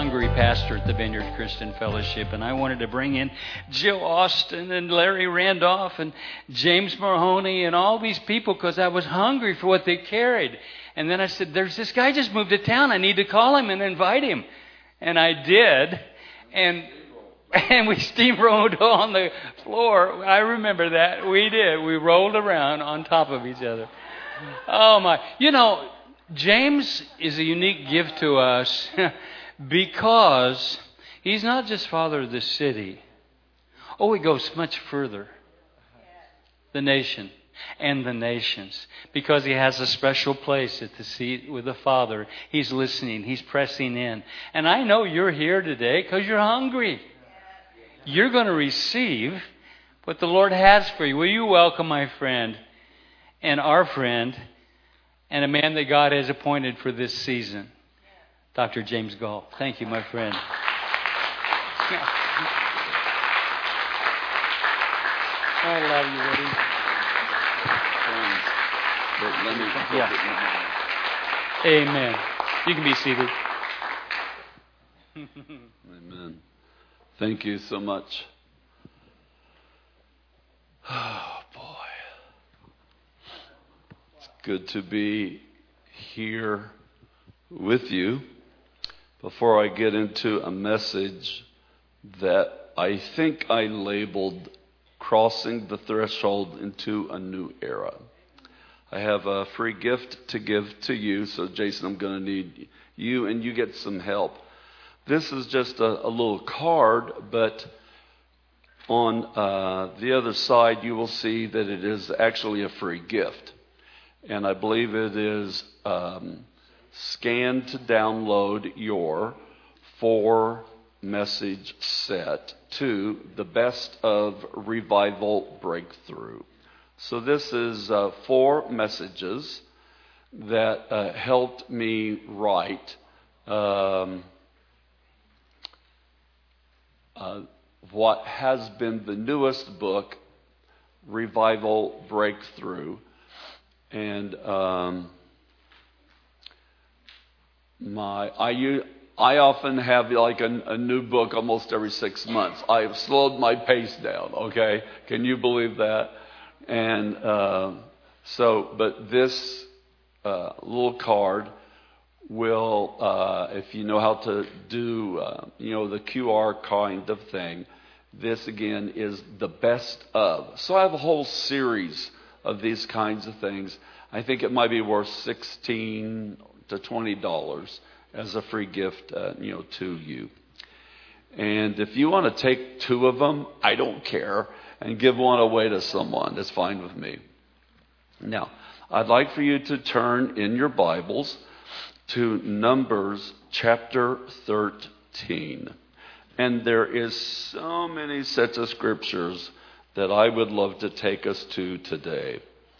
hungry pastor at the Vineyard Christian Fellowship, and I wanted to bring in Jill Austin and Larry Randolph and James Mahoney and all these people because I was hungry for what they carried. And then I said, there's this guy just moved to town. I need to call him and invite him. And I did. And we steamrolled on the floor. I remember that. We did. We rolled around on top of each other. Oh, my. You know, James is a unique gift to us because he's not just father of the city. Oh, he goes much further. The nation and the nations. Because he has a special place at the seat with the Father. He's listening. He's pressing in. And I know you're here today because you're hungry. You're going to receive what the Lord has for you. Will you welcome my friend and our friend and a man that God has appointed for this season, Dr. James Gall. Thank you, my friend. I love you, Woody. Yeah. Amen. You can be seated. Amen. Thank you so much. Oh, boy. It's good to be here with you. Before I get into a message that I think I labeled Crossing the Threshold into a New Era. I have a free gift to give to you. So, Jason, I'm going to need you, and you get some help. This is just a little card, but on the other side, you will see that it is actually a free gift. And I believe it is scanned to download your 4-message set to the Best of Revival Breakthrough. So this is 4 messages that helped me write what has been the newest book, Revival Breakthrough. And I often have like a new book almost every 6 months. I have slowed my pace down, okay? Can you believe that? And but this little card will, if you know how to do, the QR kind of thing, this again is the best of. So I have a whole series of these kinds of things. I think it might be worth $16 to $20 as a free gift, to you. And if you want to take 2 of them, I don't care, and give one away to someone, that's fine with me. Now, I'd like for you to turn in your Bibles to Numbers chapter 13. And there is so many sets of scriptures that I would love to take us to today.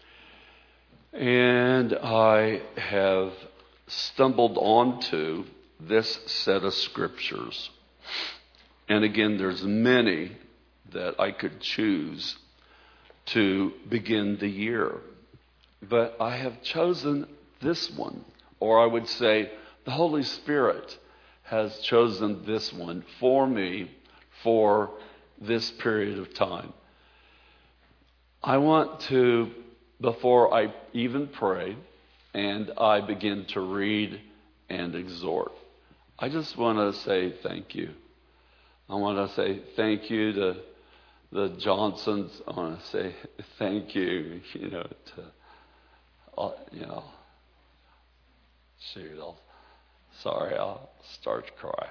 And I have stumbled onto this set of scriptures. And again, there's many that I could choose to begin the year. But I have chosen this one. Or I would say the Holy Spirit has chosen this one for me for this period of time. I want to, before I even pray and I begin to read and exhort, I just want to say thank you. I want to say thank you to the Johnsons. I want to say thank you, shoot, I'll start to cry.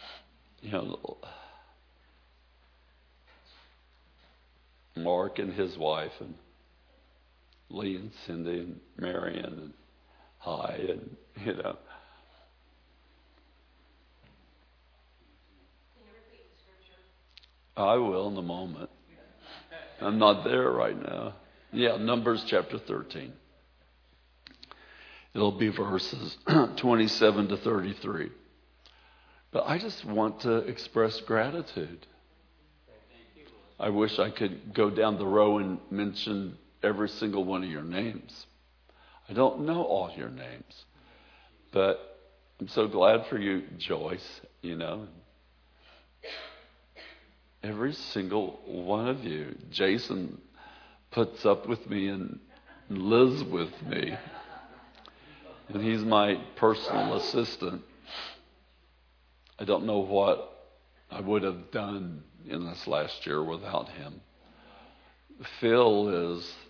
Mark and his wife, and Lee and Cindy and Marion and Hi, and Can you repeat the scripture? I will in a moment. I'm not there right now. Yeah, Numbers chapter 13. It'll be verses 27 to 33. But I just want to express gratitude. I wish I could go down the row and mention every single one of your names. I don't know all your names. But I'm so glad for you, Joyce, Every single one of you. Jason puts up with me and lives with me. And he's my personal assistant. I don't know what I would have done in this last year without him. Phil is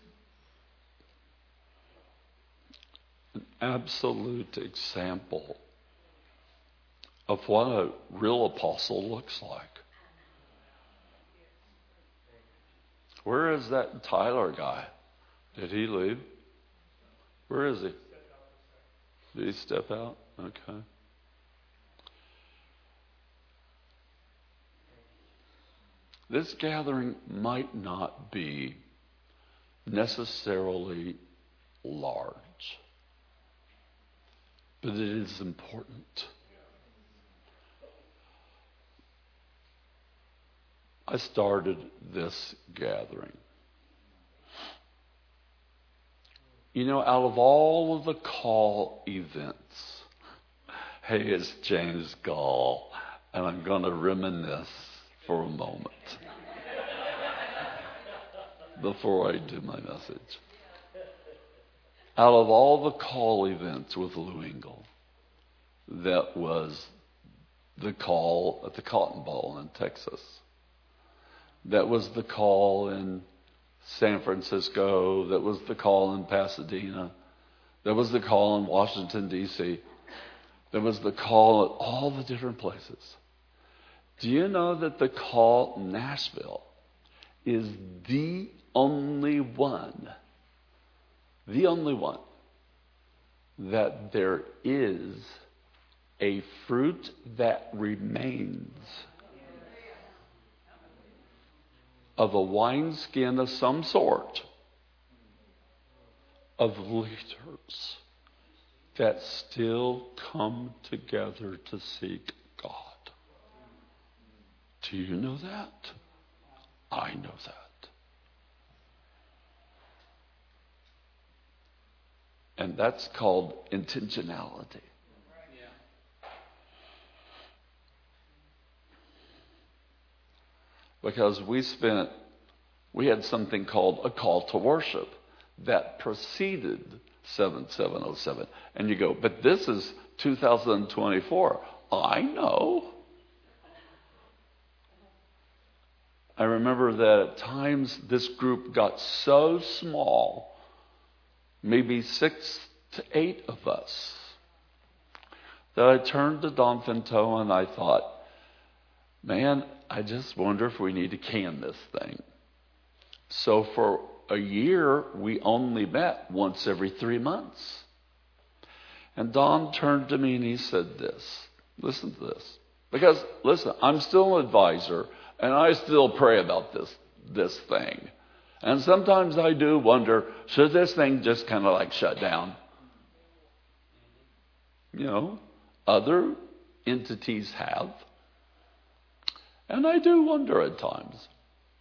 an absolute example of what a real apostle looks like. Where is that Tyler guy? Did he leave? Where is he? Did he step out? Okay. This gathering might not be necessarily large, but it is important. I started this gathering. Out of all of the call events, hey, it's James Gall, and I'm going to reminisce for a moment before I do my message. Out of all the call events with Lou Engle, that was the call at the Cotton Bowl in Texas. That was the call in San Francisco. That was the call in Pasadena. That was the call in Washington, D.C. That was the call at all the different places. Do you know that the call in Nashville is the only one that there is a fruit that remains of a wineskin of some sort of leaders that still come together to seek God. Do you know that? I know that. And that's called intentionality. Because we had something called a call to worship that preceded 7707. And you go, but this is 2024. I know. I remember that at times this group got so small, maybe 6 to 8 of us, that I turned to Don Finto and I thought, man, I just wonder if we need to can this thing. So for a year, we only met once every 3 months. And Don turned to me and he said this. Listen to this. Because, listen, I'm still an advisor, and I still pray about this thing. And sometimes I do wonder, should this thing just kind of like shut down? Other entities have. And I do wonder at times.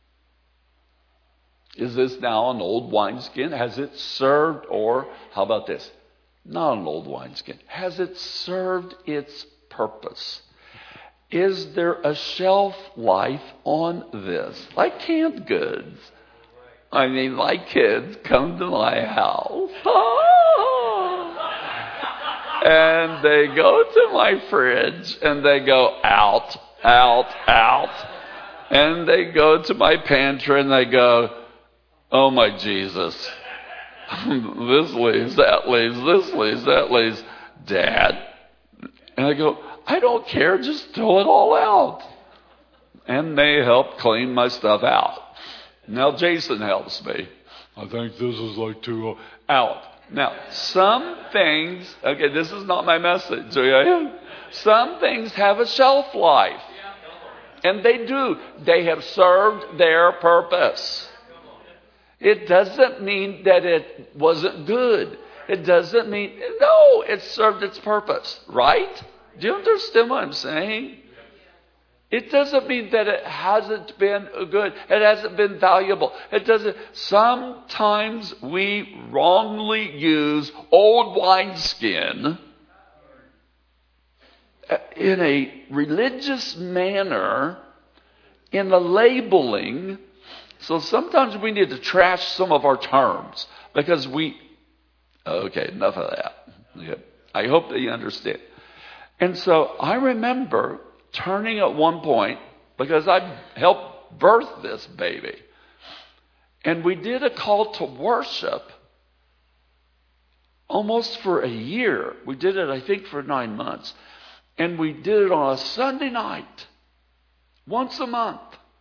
Is this now an old wineskin? Has it served, or how about this? Not an old wineskin. Has it served its purpose? Is there a shelf life on this? Like canned goods. I mean, like kids come to my house. And they go to my fridge and they go out. And they go to my pantry and they go, oh my Jesus. This leaves, that leaves, this leaves, that leaves. Dad. And I go, I don't care, just throw it all out. And they help clean my stuff out. Now Jason helps me. I think this is like too out. Now, some things, okay, this is not my message, okay? Some things have a shelf life. And they do. They have served their purpose. It doesn't mean that it wasn't good. It doesn't mean, no, it served its purpose, right? Do you understand what I'm saying? It doesn't mean that it hasn't been good. It hasn't been valuable. It doesn't. Sometimes we wrongly use old wineskin in a religious manner in the labeling. So sometimes we need to trash some of our terms because okay, enough of that. Okay. I hope that you understand. And so I remember turning at one point, because I helped birth this baby, and we did a call to worship almost for a year. We did it, I think, for 9 months. And we did it on a Sunday night, once a month.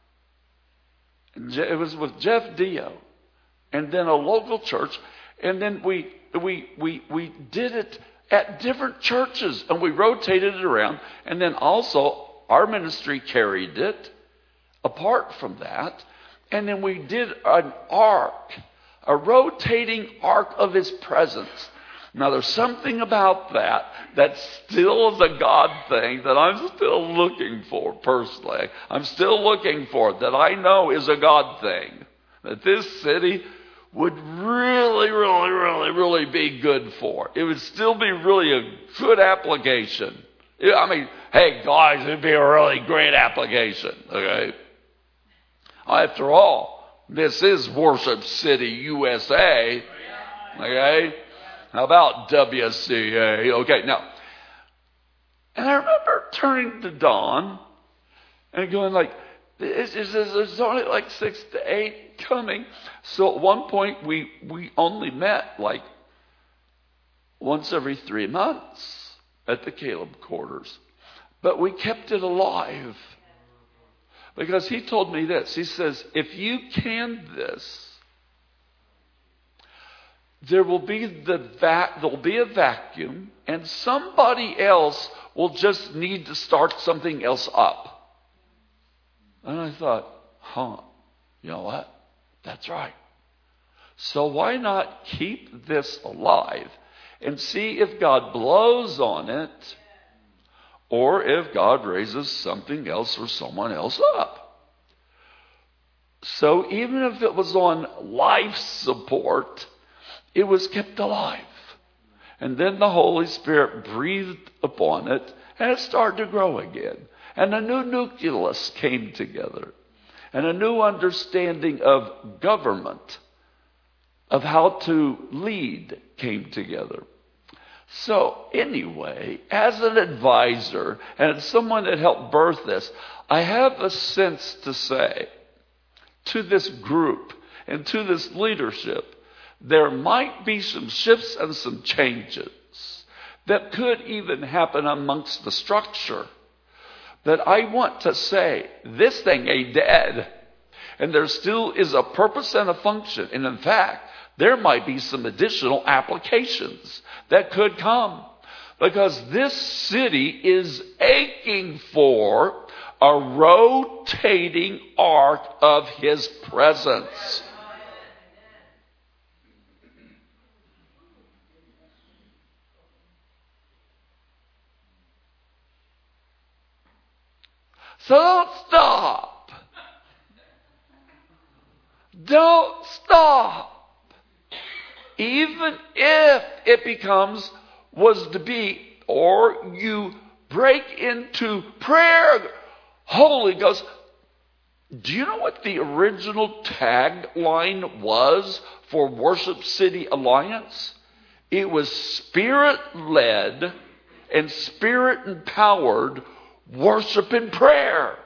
It was with Jeff Dio, and then a local church. And then we did it at different churches, and we rotated it around. And then also our ministry carried it apart from that. And then we did an ark, a rotating ark of His presence. Now, there's something about that still is a God thing that I'm still looking for personally. I'm still looking for that I know is a God thing. That this city would really, really, really, really be good for. It would still be really a good application. I mean, hey, guys, it'd be a really great application, okay? After all, this is Worship City, USA, okay? How about WCA? Okay, now, and I remember turning to Dawn and going like, there's only like 6 to 8 coming. So at one point, we only met like once every 3 months at the Caleb quarters. But we kept it alive. Because he told me this. He says, if you can this, there'll be a vacuum, and somebody else will just need to start something else up. And I thought, you know what? That's right. So why not keep this alive and see if God blows on it, or if God raises something else or someone else up. So even if it was on life support, it was kept alive. And then the Holy Spirit breathed upon it, and it started to grow again. And a new nucleus came together, and a new understanding of government, of how to lead, came together. So anyway, as an advisor and as someone that helped birth this, I have a sense to say to this group and to this leadership, there might be some shifts and some changes that could even happen amongst the structure. That I want to say, this thing ain't dead. And there still is a purpose and a function. And in fact, there might be some additional applications that could come. Because this city is aching for a rotating ark of His presence. So don't stop. Don't stop. Even if it was to be, or you break into prayer, Holy Ghost. Do you know what the original tagline was for Worship City Alliance? It was Spirit-led and Spirit-empowered worship and prayer.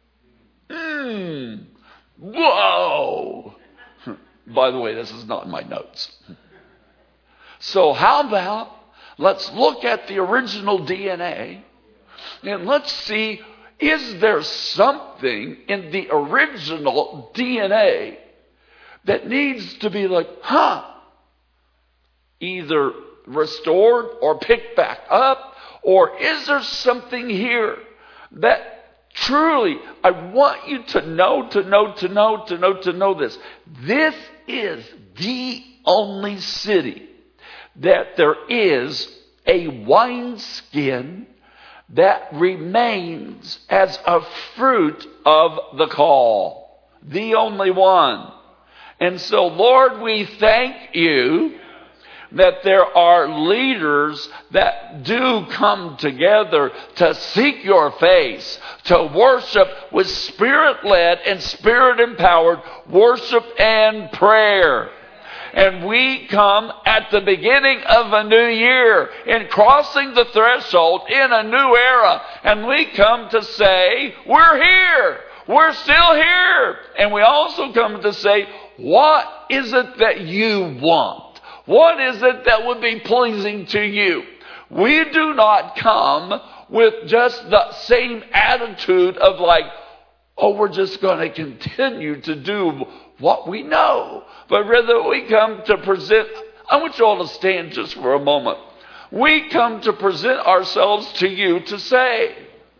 Whoa. By the way, this is not in my notes. So how about let's look at the original DNA and let's see, is there something in the original DNA that needs to be like, either restored or picked back up? Or is there something here that truly, I want you to know this. This is the only city that there is a wineskin that remains as a fruit of the call. The only one. And so, Lord, we thank you that there are leaders that do come together to seek your face, to worship with Spirit-led and Spirit-empowered worship and prayer. And we come at the beginning of a new year, in crossing the threshold in a new era. And we come to say, we're here. We're still here. And we also come to say, what is it that you want? What is it that would be pleasing to you? We do not come with just the same attitude of like, oh, we're just going to continue to do what we know. But rather we come to present, I want you all to stand just for a moment. We come to present ourselves to you to say,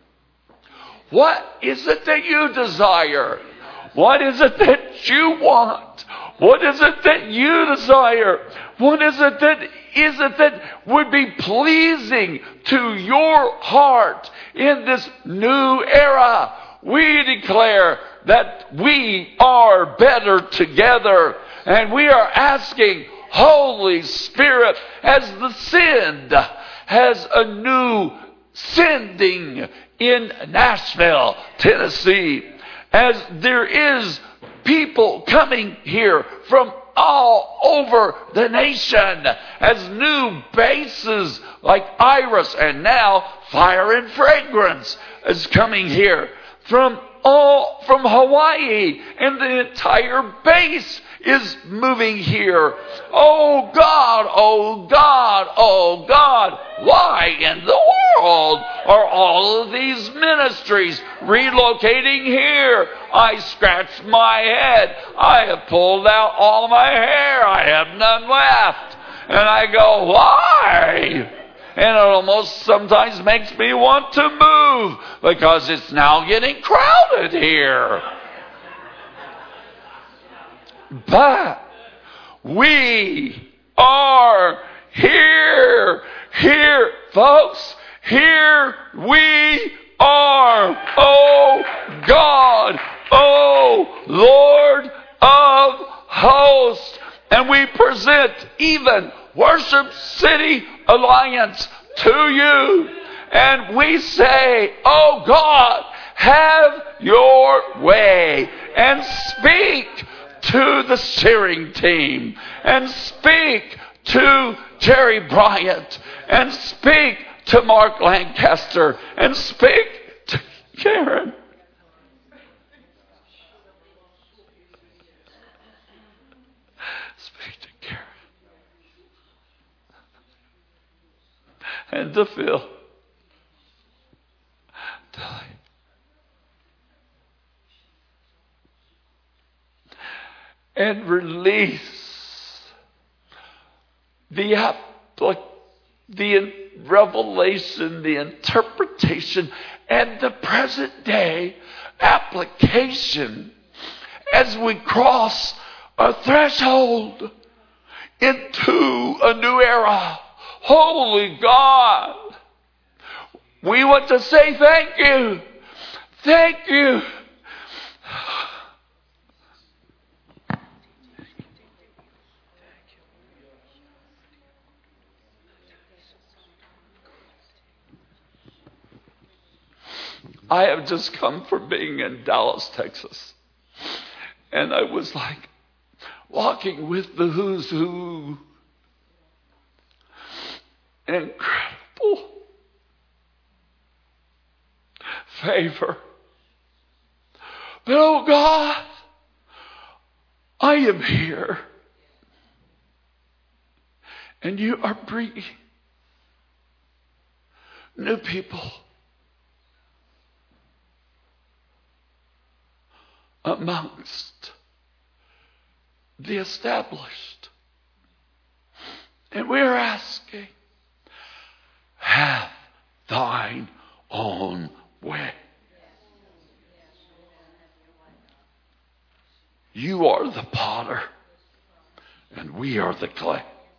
what is it that you desire? What is it that you want? What is it that you desire? What is it that would be pleasing to your heart in this new era? We declare that we are better together, and we are asking Holy Spirit, as the send, has a new sending in Nashville, Tennessee, as there is people coming here from all over the nation, as new bases like Iris and now Fire and Fragrance is coming here from Hawaii, and the entire base is moving here. Oh God, oh God, oh God, why in the world are all of these ministries relocating here? I scratched my head. I have pulled out all my hair. I have none left. And I go, why? And it almost sometimes makes me want to move because it's now getting crowded here. But we are here. Here, folks. Here we are. Oh God. Oh Lord of hosts. And we present even Worship City Alliance to you. And we say, oh God, have your way. And speak to the steering team. And speak to Jerry Bryant. And speak to Mark Lancaster. And speak to Karen. And to Phil. And release the revelation, the interpretation, and the present day application as we cross a threshold into a new era. Holy God, we want to say thank you. Thank you. I have just come from being in Dallas, Texas. And I was like walking with the who's who. Incredible favor. But oh God, I am here. And you are bringing new people amongst the established. And we are asking, have thine own way. You are the potter, and we are the clay.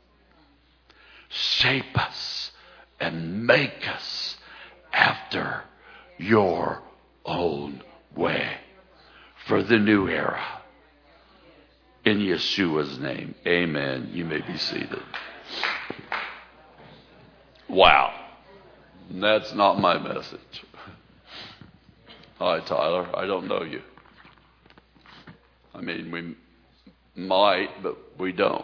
Shape us and make us after your own way for the new era. In Yeshua's name, amen. You may be seated. Wow. That's not my message. Hi, Tyler. I don't know you. I mean, we might, but we don't.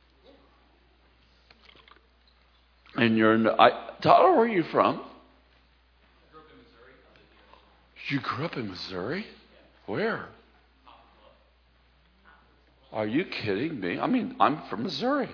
And Tyler, where are you from? I grew up in Missouri. You grew up in Missouri? Where? Are you kidding me? I mean, I'm from Missouri.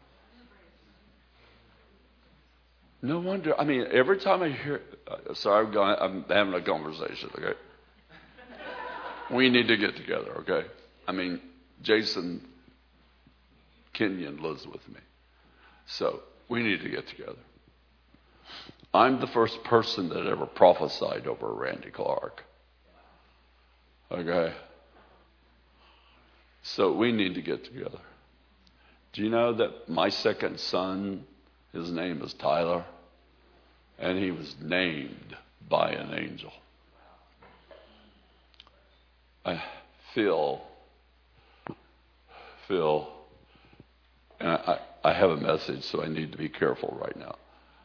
No wonder. I mean, every time I hear... sorry, I'm having a conversation, okay? We need to get together, okay? I mean, Jason Kenyon lives with me. So, we need to get together. I'm the first person that ever prophesied over Randy Clark. Okay? So we need to get together. Do you know that my second son, his name is Tyler, and he was named by an angel? Phil, and I have a message, so I need to be careful right now.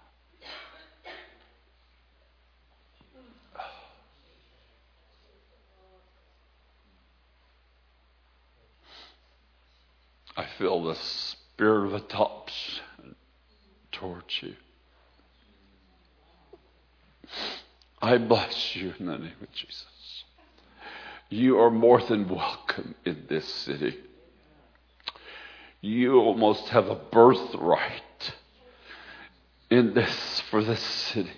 I feel the spirit of adoption towards you. I bless you in the name of Jesus. You are more than welcome in this city. You almost have a birthright for this city.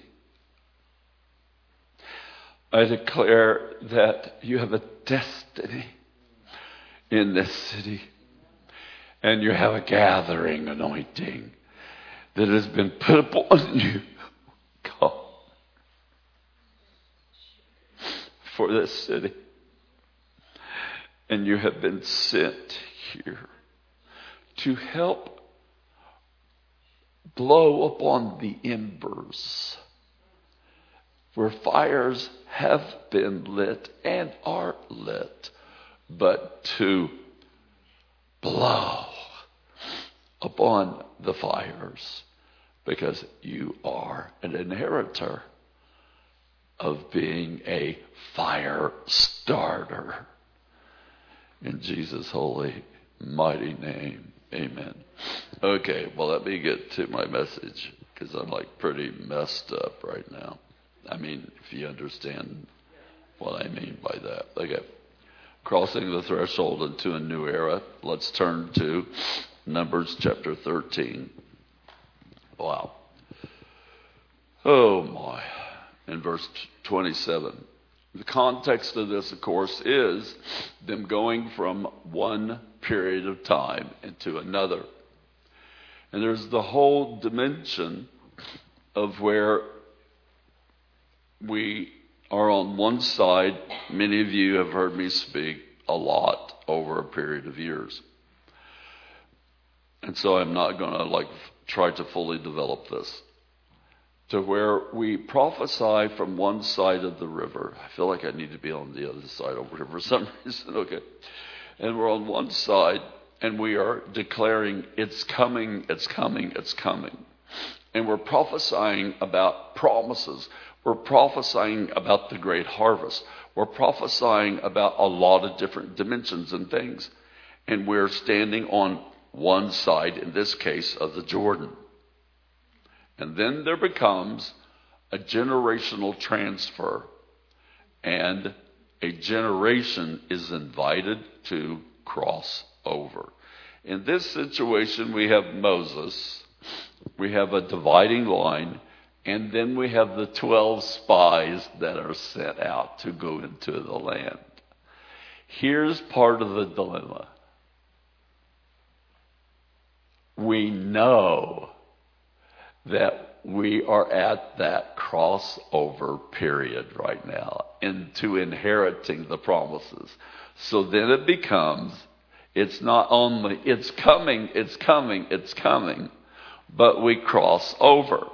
I declare that you have a destiny in this city. And you have a gathering anointing that has been put upon you, God, for this city. And you have been sent here to help blow upon the embers where fires have been lit and are lit, but to blow upon the fires, because you are an inheritor of being a fire starter. In Jesus' holy, mighty name, amen. Okay, well, let me get to my message, because I'm like pretty messed up right now. I mean, if you understand what I mean by that. Okay. Crossing the threshold into a new era. Let's turn to Numbers chapter 13. Wow. Oh my. In verse 27. The context of this, of course, is them going from one period of time into another. And there's the whole dimension of where we are on one side. Many of you have heard me speak a lot over a period of years. And so I'm not going to try to fully develop this. To where we prophesy from one side of the river. I feel like I need to be on the other side over here for some reason. Okay. And we're on one side and we are declaring it's coming, it's coming, it's coming. And we're prophesying about promises. We're prophesying about the great harvest. We're prophesying about a lot of different dimensions and things. And we're standing on one side, in this case, of the Jordan. And then there becomes a generational transfer. And a generation is invited to cross over. In this situation, we have Moses. We have a dividing line. And then we have the 12 spies that are sent out to go into the land. Here's part of the dilemma. We know that we are at that crossover period right now into inheriting the promises. So then it becomes, it's not only, it's coming, but we cross over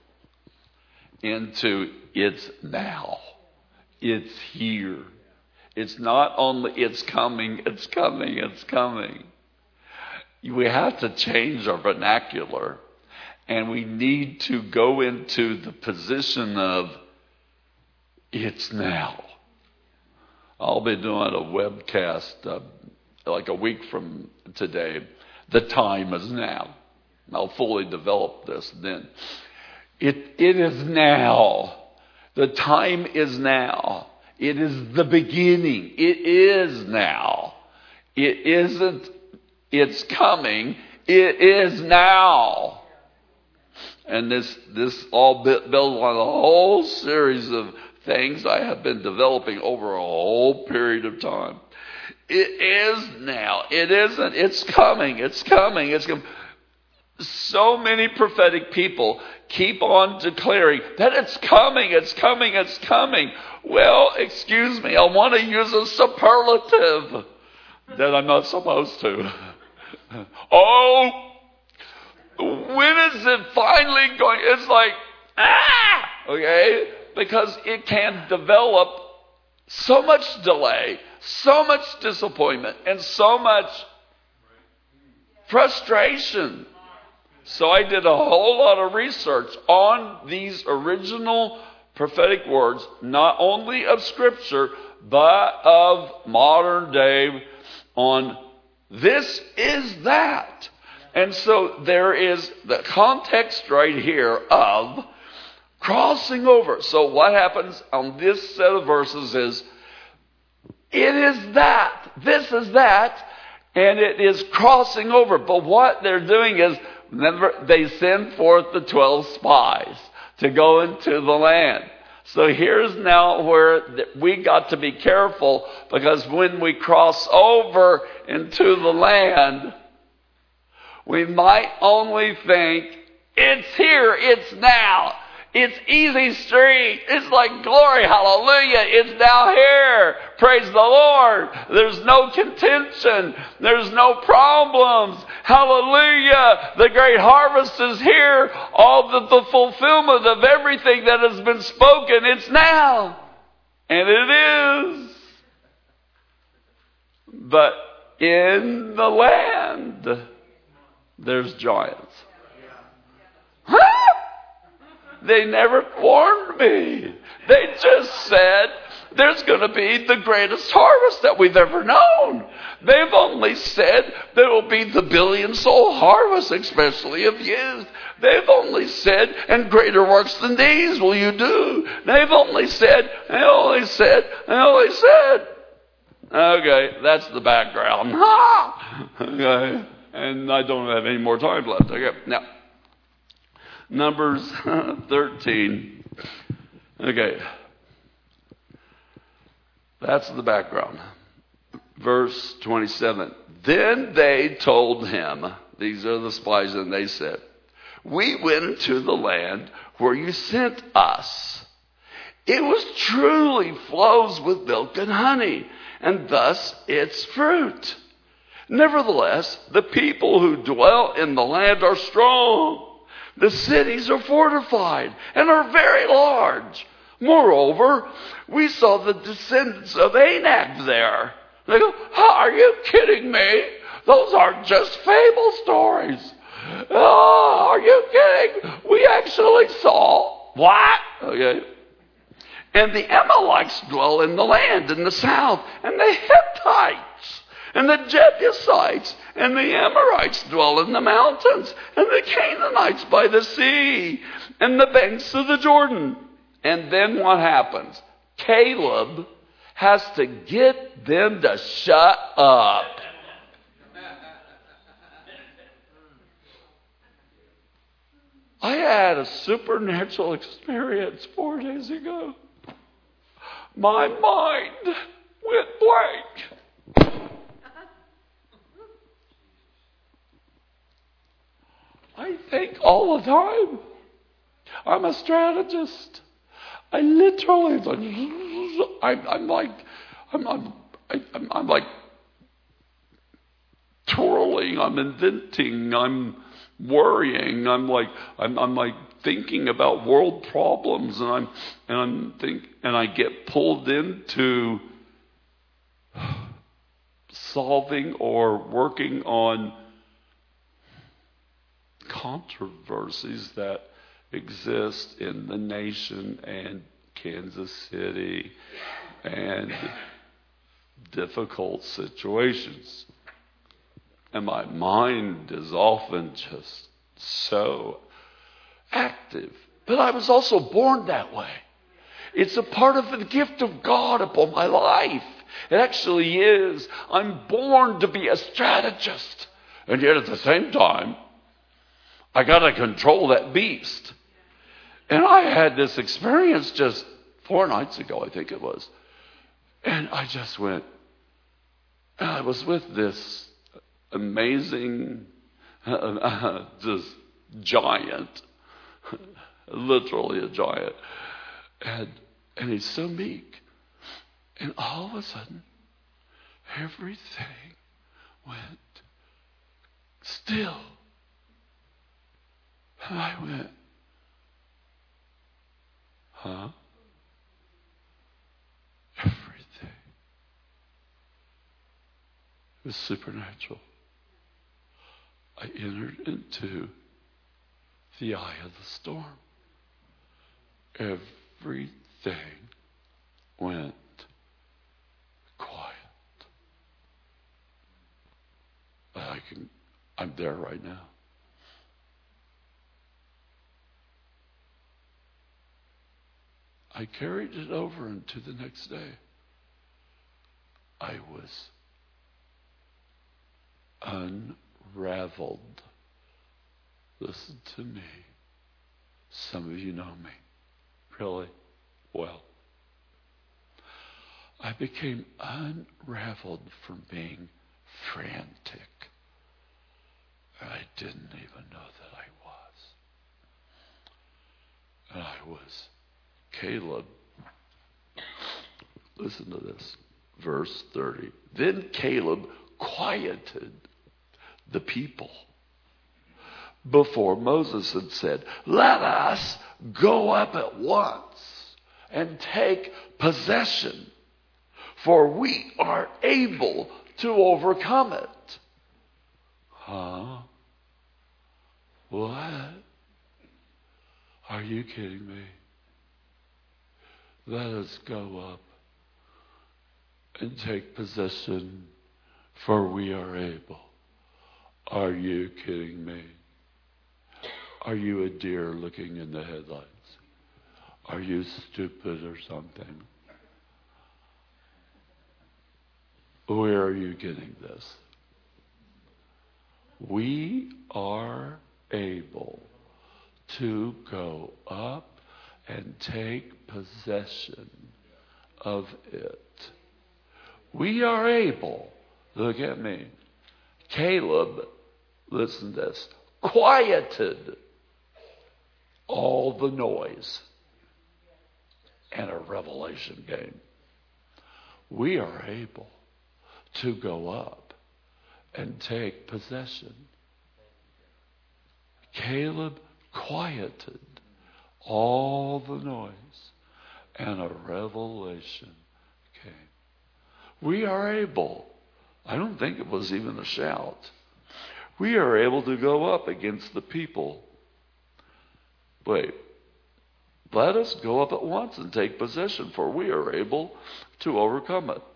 into it's now. It's here. It's not only it's coming. We have to change our vernacular And we need to go into the position of it's now. I'll be doing a webcast like a week from today. The time is now. I'll fully develop this then. It is now. The time is now. It is the beginning. It is now. It isn't, it's coming. It is now. And this all built on a whole series of things I have been developing over a whole period of time. It is now. It isn't. It's coming. It's coming. It's coming. So many prophetic people keep on declaring that it's coming. It's coming. It's coming. Well, excuse me. I want to use a superlative that I'm not supposed to. Oh, when is it finally going? It's like, okay? Because it can develop so much delay, so much disappointment, and so much frustration. So I did a whole lot of research on these original prophetic words, not only of Scripture, but of modern day, on this is that. And so there is the context right here of crossing over. So what happens on this set of verses is, it is that, this is that, and it is crossing over. But what they're doing is, remember, they send forth the 12 spies to go into the land. So here's now where we got to be careful, because when we cross over into the land, we might only think, it's here, it's now. It's easy street. It's like glory, hallelujah. It's now here. Praise the Lord. There's no contention. There's no problems. Hallelujah. The great harvest is here. All the fulfillment of everything that has been spoken, it's now. And it is. But in the land, there's giants. Huh? They never warned me. They just said there's going to be the greatest harvest that we've ever known. They've only said there will be the billion-soul harvest, especially of youth. They've only said, and greater works than these will you do. They've only said. Okay, that's the background. Okay, and I don't have any more time left. Okay, now. Numbers 13. Okay. That's the background. Verse 27. Then they told him, these are the spies, and they said, we went into the land where you sent us. It was truly flows with milk and honey, and thus its fruit. Nevertheless, the people who dwell in the land are strong. The cities are fortified and are very large. Moreover, we saw the descendants of Anak there. They go, are you kidding me? Those aren't just fable stories. Oh, are you kidding? We actually saw. What? Okay. And the Amalekites dwell in the land in the south, and the Hittites, and the Jebusites, and the Amorites dwell in the mountains, and the Canaanites by the sea, and the banks of the Jordan. And then what happens? Caleb has to get them to shut up. I had a supernatural experience 4 days ago. My mind went blank. I think all the time. I'm a strategist. I literally, I'm like twirling. I'm inventing. I'm worrying. I'm like thinking about world problems, and I get pulled into solving or working on controversies that exist in the nation and Kansas City and difficult situations. And my mind is often just so active. But I was also born that way. It's a part of the gift of God upon my life. It actually is. I'm born to be a strategist. And yet at the same time, I got to control that beast. And I had this experience just 4 nights ago, I think it was. And I just went, and I was with this amazing, just giant, literally a giant. And he's so meek. And all of a sudden, everything went still. And I went, huh? Everything. It was supernatural. I entered into the eye of the storm. Everything went quiet. I'm there right now. I carried it over into the next day. I was unraveled. Listen to me. Some of you know me really well. I became unraveled from being frantic. And I didn't even know that I was. And I was Caleb. Listen to this. Verse 30. Then Caleb quieted the people before Moses had said, let us go up at once and take possession, for we are able to overcome it. Huh? What? Are you kidding me? Let us go up and take possession, for we are able. Are you kidding me? Are you a deer looking in the headlights? Are you stupid or something? Where are you getting this? We are able to go up and take possession of it. We are able. Look at me. Caleb, listen to this, quieted all the noise, and a revelation came. We are able to go up and take possession. Caleb quieted all the noise, and a revelation came. We are able. I don't think it was even a shout. We are able to go up against the people. Wait. Let us go up at once and take possession, for we are able to overcome it.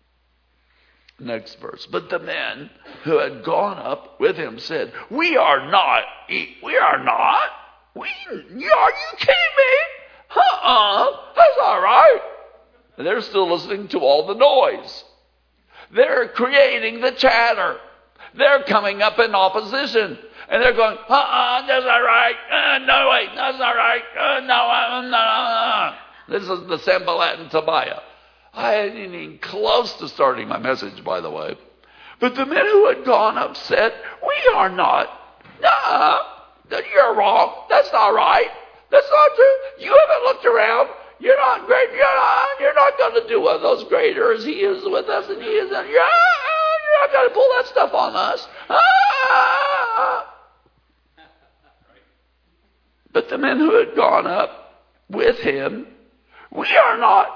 Next verse. But the men who had gone up with him said, We are not. Are you kidding me? That's all right. And they're still listening to all the noise. They're creating the chatter. They're coming up in opposition. And they're going, that's all right. No, wait, that's all right. No. This is the Sanballat and Tobiah. I hadn't even close to starting my message, by the way. But the men who had gone up said, We are not. You're wrong. That's not right. That's not true. You haven't looked around. You're not great. You're not going to do one of those greater as he is with us and he is. You're not going to pull that stuff on us. But the men who had gone up with him, we are not.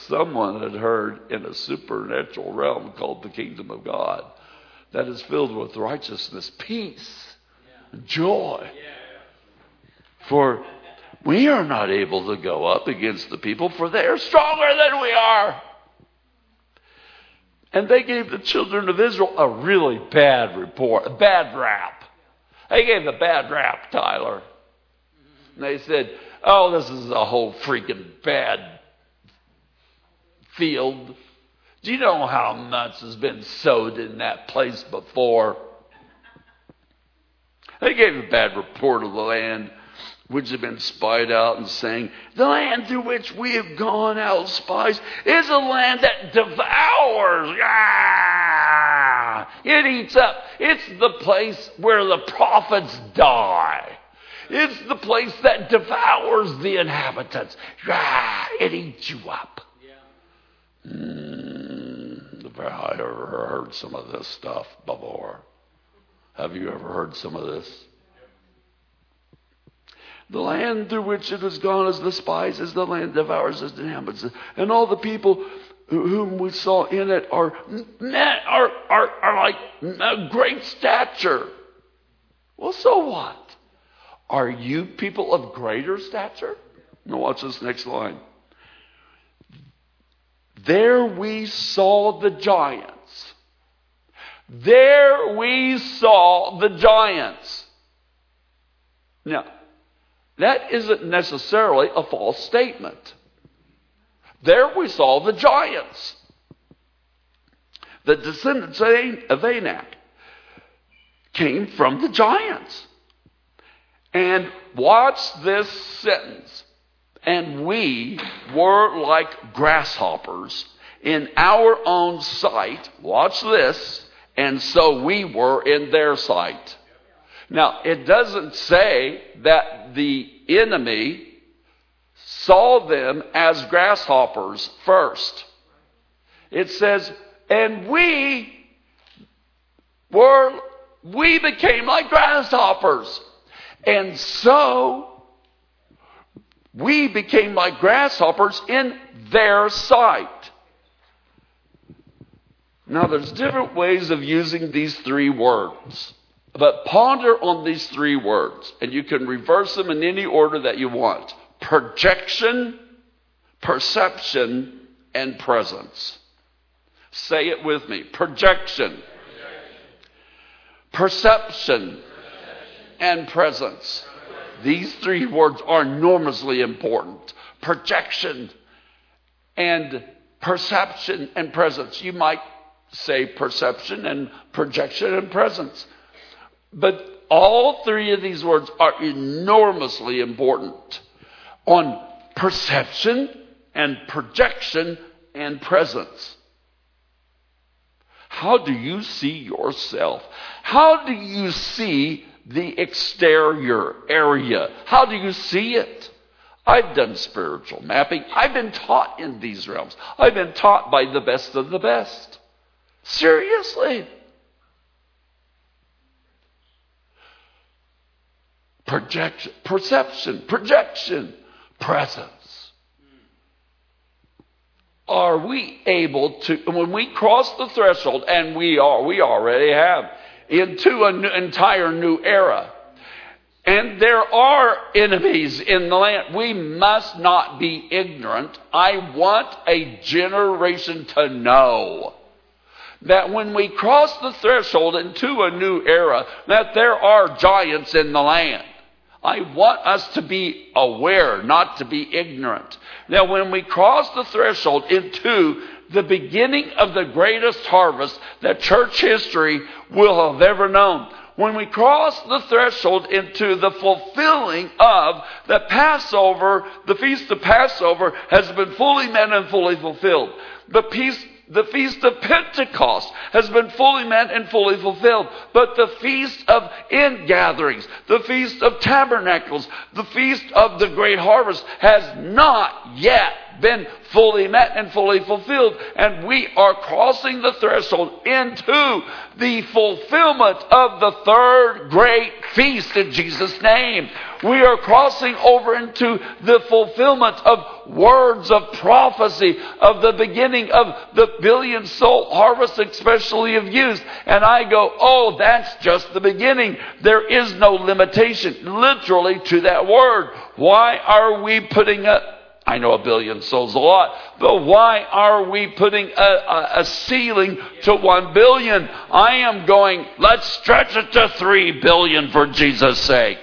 someone had heard in a supernatural realm called the kingdom of God that is filled with righteousness, peace, joy. For we are not able to go up against the people, for they are stronger than we are. And they gave the children of Israel a really bad report, a bad rap. They gave a bad rap, Tyler. And they said, oh, this is a whole freaking bad field. Do you know how much has been sowed in that place before? They gave a bad report of the land which had been spied out, and saying, the land through which we have gone out spies is a land that devours. It eats up. It's the place where the prophets die. It's the place that devours the inhabitants. It eats you up. Have I ever heard some of this stuff before? Have you ever heard some of this? The land through which it has gone as the spies, as the land devours its inhabitants. And all the people whom we saw in it are like a great stature. Well, so what? Are you people of greater stature? Now watch this next line. There we saw the giants. There we saw the giants. Now, that isn't necessarily a false statement. There we saw the giants. The descendants of Anak came from the giants. And watch this sentence. And we were like grasshoppers in our own sight. Watch this. And so we were in their sight. Now, it doesn't say that the enemy saw them as grasshoppers first. It says, and we became like grasshoppers. And so we became like grasshoppers in their sight. Now, there's different ways of using these three words. But ponder on these three words, and you can reverse them in any order that you want. Projection, perception, and presence. Say it with me. Projection, perception, and presence. These three words are enormously important. Projection and perception and presence. You might say perception and projection and presence. But all three of these words are enormously important on perception and projection and presence. How do you see yourself? How do you see the exterior area? How do you see it? I've done spiritual mapping. I've been taught in these realms. I've been taught by the best of the best. Seriously. Perception, projection, presence. Are we able to, when we cross the threshold, and we already have, into an entire new era, and there are enemies in the land, we must not be ignorant. I want a generation to know that when we cross the threshold into a new era, that there are giants in the land. I want us to be aware, not to be ignorant. That when we cross the threshold into the beginning of the greatest harvest that church history will have ever known, when we cross the threshold into the fulfilling of the Passover, the Feast of Passover has been fully met and fully fulfilled. The Feast of Pentecost has been fully met and fully fulfilled. But the Feast of Ingatherings, the Feast of Tabernacles, the Feast of the Great Harvest has not yet been fully met and fully fulfilled. And we are crossing the threshold into the fulfillment of the third great feast in Jesus' name. We are crossing over into the fulfillment of words of prophecy, of the beginning of the billion soul harvest, especially of youth. And I go, oh, that's just the beginning. There is no limitation, literally, to that word. Why are we putting I know 1 billion souls a lot, but why are we putting a ceiling to 1 billion? I am going, let's stretch it to 3 billion for Jesus' sake.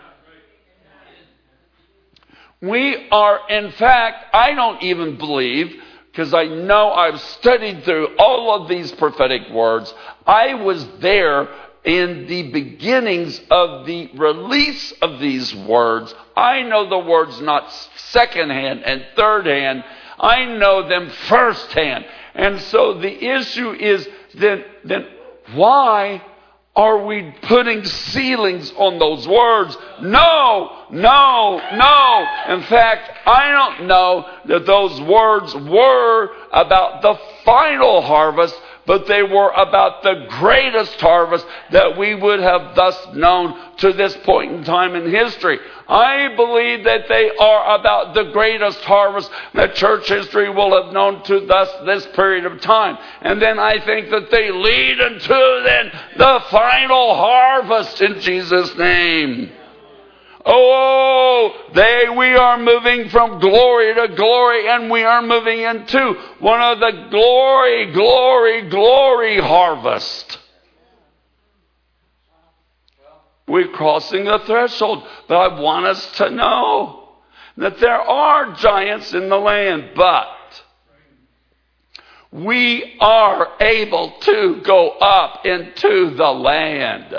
We are, in fact, I don't even believe, because I know I've studied through all of these prophetic words. I was there in the beginnings of the release of these words. I know the words not secondhand and third hand. I know them firsthand. And so the issue is then why are we putting ceilings on those words? No. In fact, I don't know that those words were about the final harvest, but they were about the greatest harvest that we would have thus known to this point in time in history. I believe that they are about the greatest harvest that church history will have known to thus this period of time. And then I think that they lead into then the final harvest in Jesus' name. Oh, we are moving from glory to glory, and we are moving into one of the glory harvest. We're crossing the threshold, but I want us to know that there are giants in the land, but we are able to go up into the land.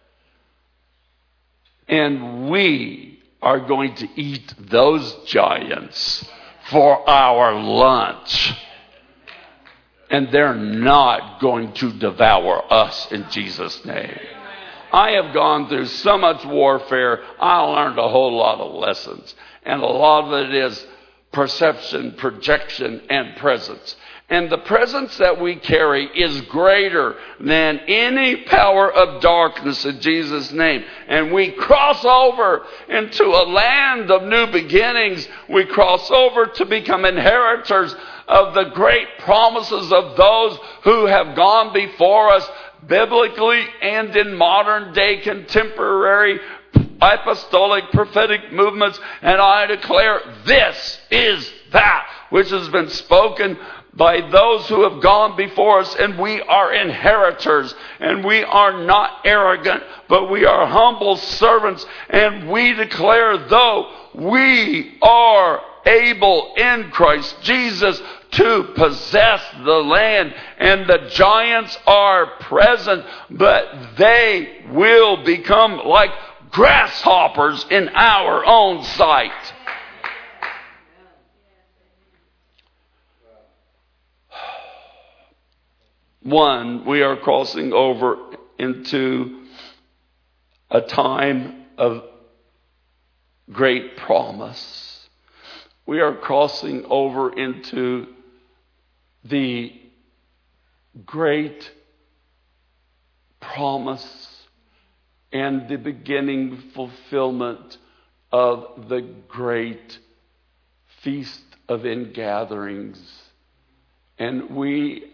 And we are going to eat those giants for our lunch. And they're not going to devour us in Jesus' name. I have gone through so much warfare. I learned a whole lot of lessons. And a lot of it is perception, projection, and presence. And the presence that we carry is greater than any power of darkness in Jesus' name. And we cross over into a land of new beginnings. We cross over to become inheritors of the great promises of those who have gone before us, biblically and in modern day contemporary apostolic prophetic movements. And I declare this is that which has been spoken by those who have gone before us, and we are inheritors, and we are not arrogant, but we are humble servants, and we declare, though we are able in Christ Jesus to possess the land, and the giants are present, but they will become like grasshoppers in our own sight. One, we are crossing over into a time of great promise. We are crossing over into the great promise and the beginning fulfillment of the great feast of ingatherings. And we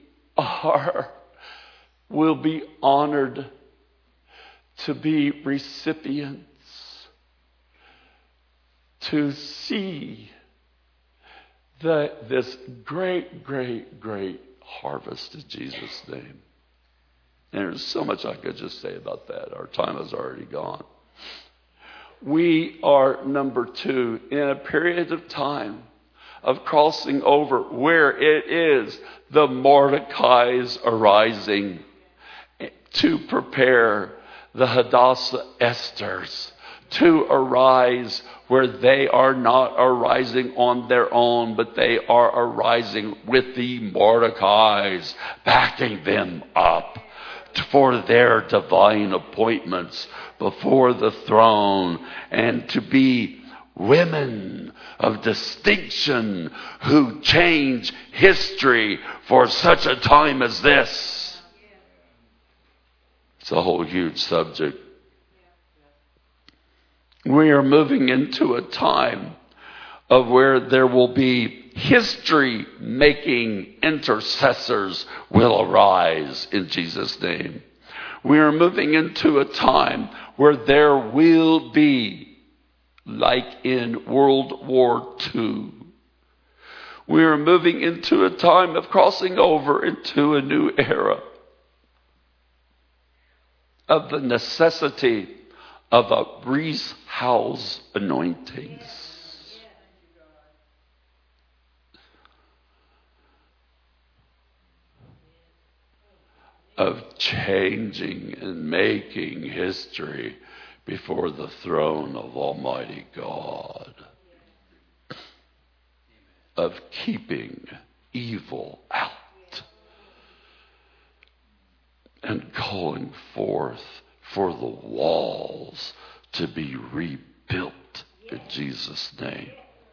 will be honored to be recipients, to see this great harvest in Jesus' name. And there's so much I could just say about that. Our time has already gone. We are, number two, in a period of time of crossing over where it is the Mordecai's arising to prepare the Hadassah Esthers to arise where they are not arising on their own, but they are arising with the Mordecais backing them up for their divine appointments before the throne, and to be women of distinction who change history for such a time as this. It's a whole huge subject. We are moving into a time of where there will be history-making intercessors will arise in Jesus' name. We are moving into a time where there will be, like in World War II, we are moving into a time of crossing over into a new era of the necessity of a Brees Howells anointings. Of changing and making history before the throne of Almighty God. Of keeping evil out. And calling forth for the walls to be rebuilt in Jesus' name.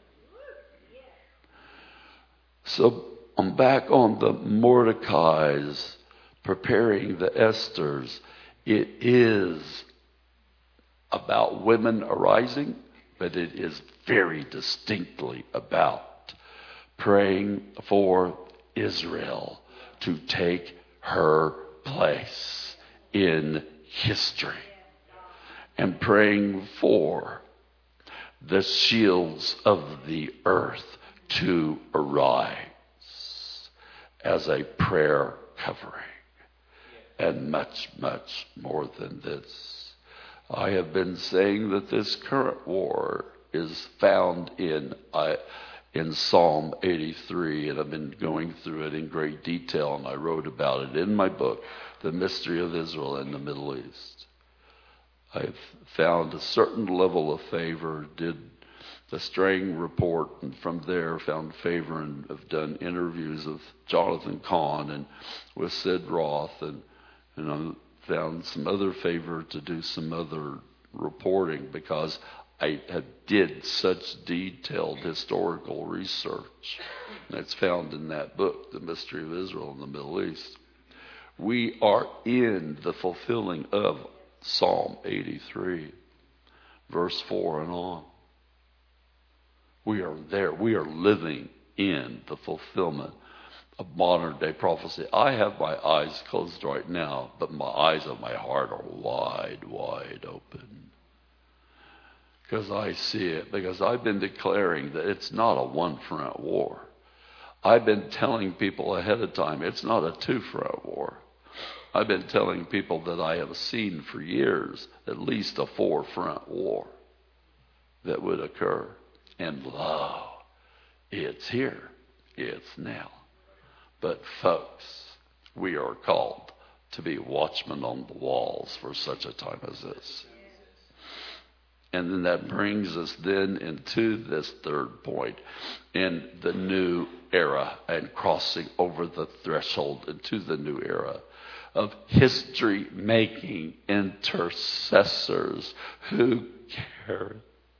So I'm back on the Mordecai's, preparing the Esthers. It is about women arising, but it is very distinctly about praying for Israel to take her place in history, and praying for the shields of the earth to arise as a prayer covering, and much, much more than this. I have been saying that this current war is found in Psalm 83, and I've been going through it in great detail, and I wrote about it in my book, The Mystery of Israel in the Middle East. I've found a certain level of favor, did the Strang report, and from there found favor, and have done interviews with Jonathan Cahn and with Sid Roth, and I found some other favor to do some other reporting because I did such detailed historical research. That's found in that book, The Mystery of Israel in the Middle East. We are in the fulfilling of Psalm 83, verse 4 and on. We are there. We are living in the fulfillment of modern day prophecy. I have my eyes closed right now, but my eyes of my heart are wide, wide open. Because I see it. Because I've been declaring that it's not a one-front war. I've been telling people ahead of time it's not a two-front war. I've been telling people that I have seen for years at least a four-front war that would occur. And lo, it's here. It's now. But folks, we are called to be watchmen on the walls for such a time as this. And then that brings us then into this third point, in the new era and crossing over the threshold into the new era of history-making intercessors who care.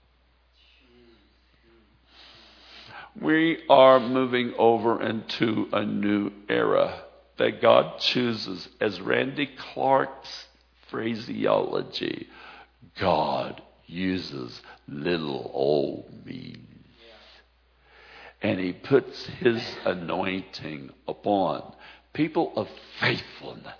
We are moving over into a new era that God chooses, as Randy Clark's phraseology, God uses little old me. And he puts his anointing upon people of faithfulness.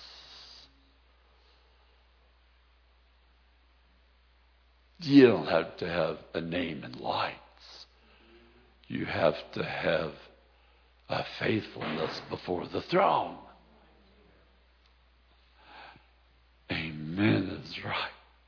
You don't have to have a name in lights. You have to have a faithfulness before the throne. Amen is right.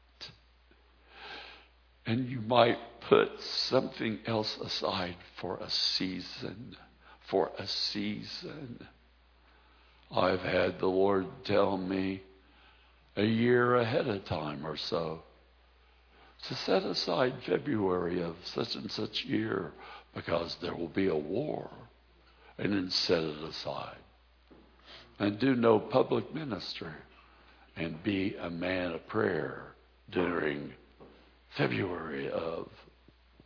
And you might put something else aside for a season. For a season. I've had the Lord tell me a year ahead of time or so to set aside February of such and such year because there will be a war, and then set it aside. And do no public ministry and be a man of prayer during February of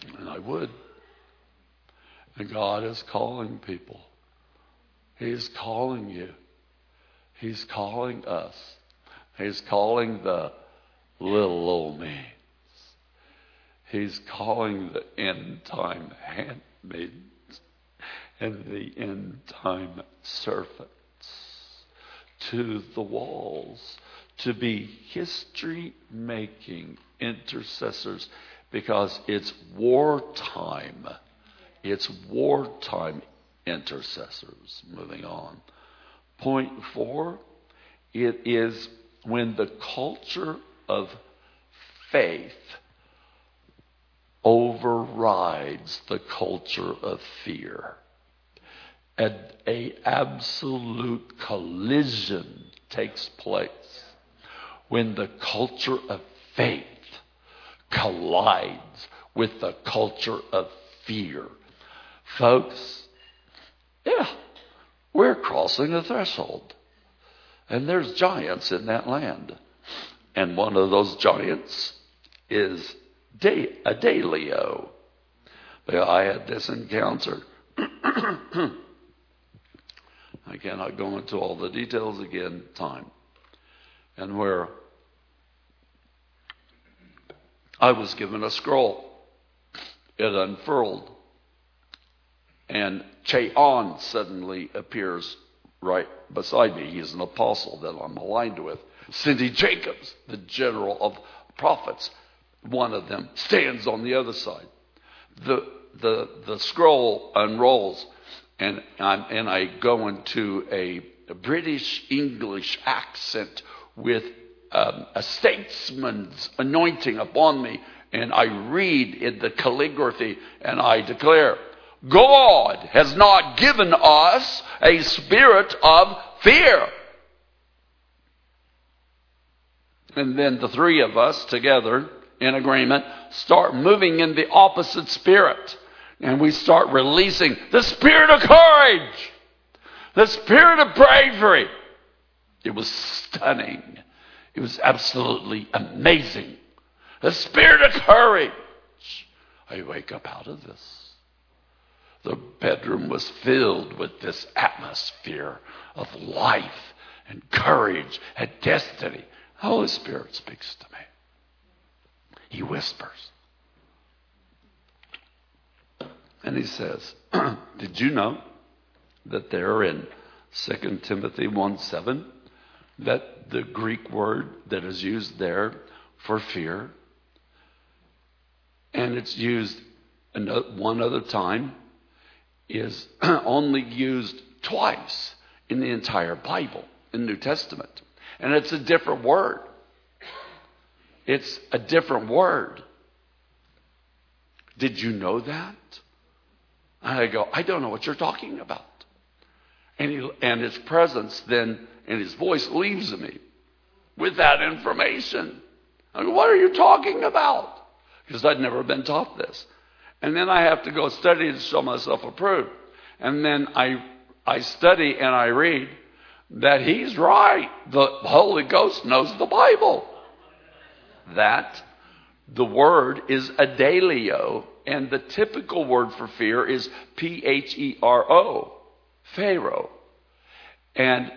And I would. And God is calling people. He's calling you. He's calling us. He's calling the little old me. He's calling the end time handmaids and the end time servants to the walls to be history-making intercessors, because it's wartime. It's wartime intercessors. Moving on. Point 4, it is when the culture of faith overrides the culture of fear. An absolute collision takes place when the culture of faith collides with the culture of fear. Folks, we're crossing a threshold. And there's giants in that land. And one of those giants is Adalio. But I had this encounter. I cannot go into all the details again, time. And where I was given a scroll. It unfurled. And Cheon suddenly appears right beside me. He's an apostle that I'm aligned with. Cindy Jacobs, the general of prophets, one of them stands on the other side. The scroll unrolls, and I go into a British English accent with a statesman's anointing upon me, and I read in the calligraphy, and I declare, God has not given us a spirit of fear. And then the three of us together in agreement start moving in the opposite spirit. And we start releasing the spirit of courage, the spirit of bravery. It was stunning. It was absolutely amazing. The spirit of courage. I wake up out of this. The bedroom was filled with this atmosphere of life and courage and destiny. The Holy Spirit speaks to me. He whispers. And he says, did you know that there in 2 Timothy 1:7, that the Greek word that is used there for fear, and it's used one other time, is only used twice in the entire Bible, in the New Testament. And it's a different word. It's a different word. Did you know that? And I go, I don't know what you're talking about. And his presence then, and his voice leaves me with that information. I go, what are you talking about? Because I'd never been taught this. And then I have to go study to show myself approved. And then I study and I read that he's right. The Holy Ghost knows the Bible. That the word is adalio, and the typical word for fear is Phero, Pharaoh. And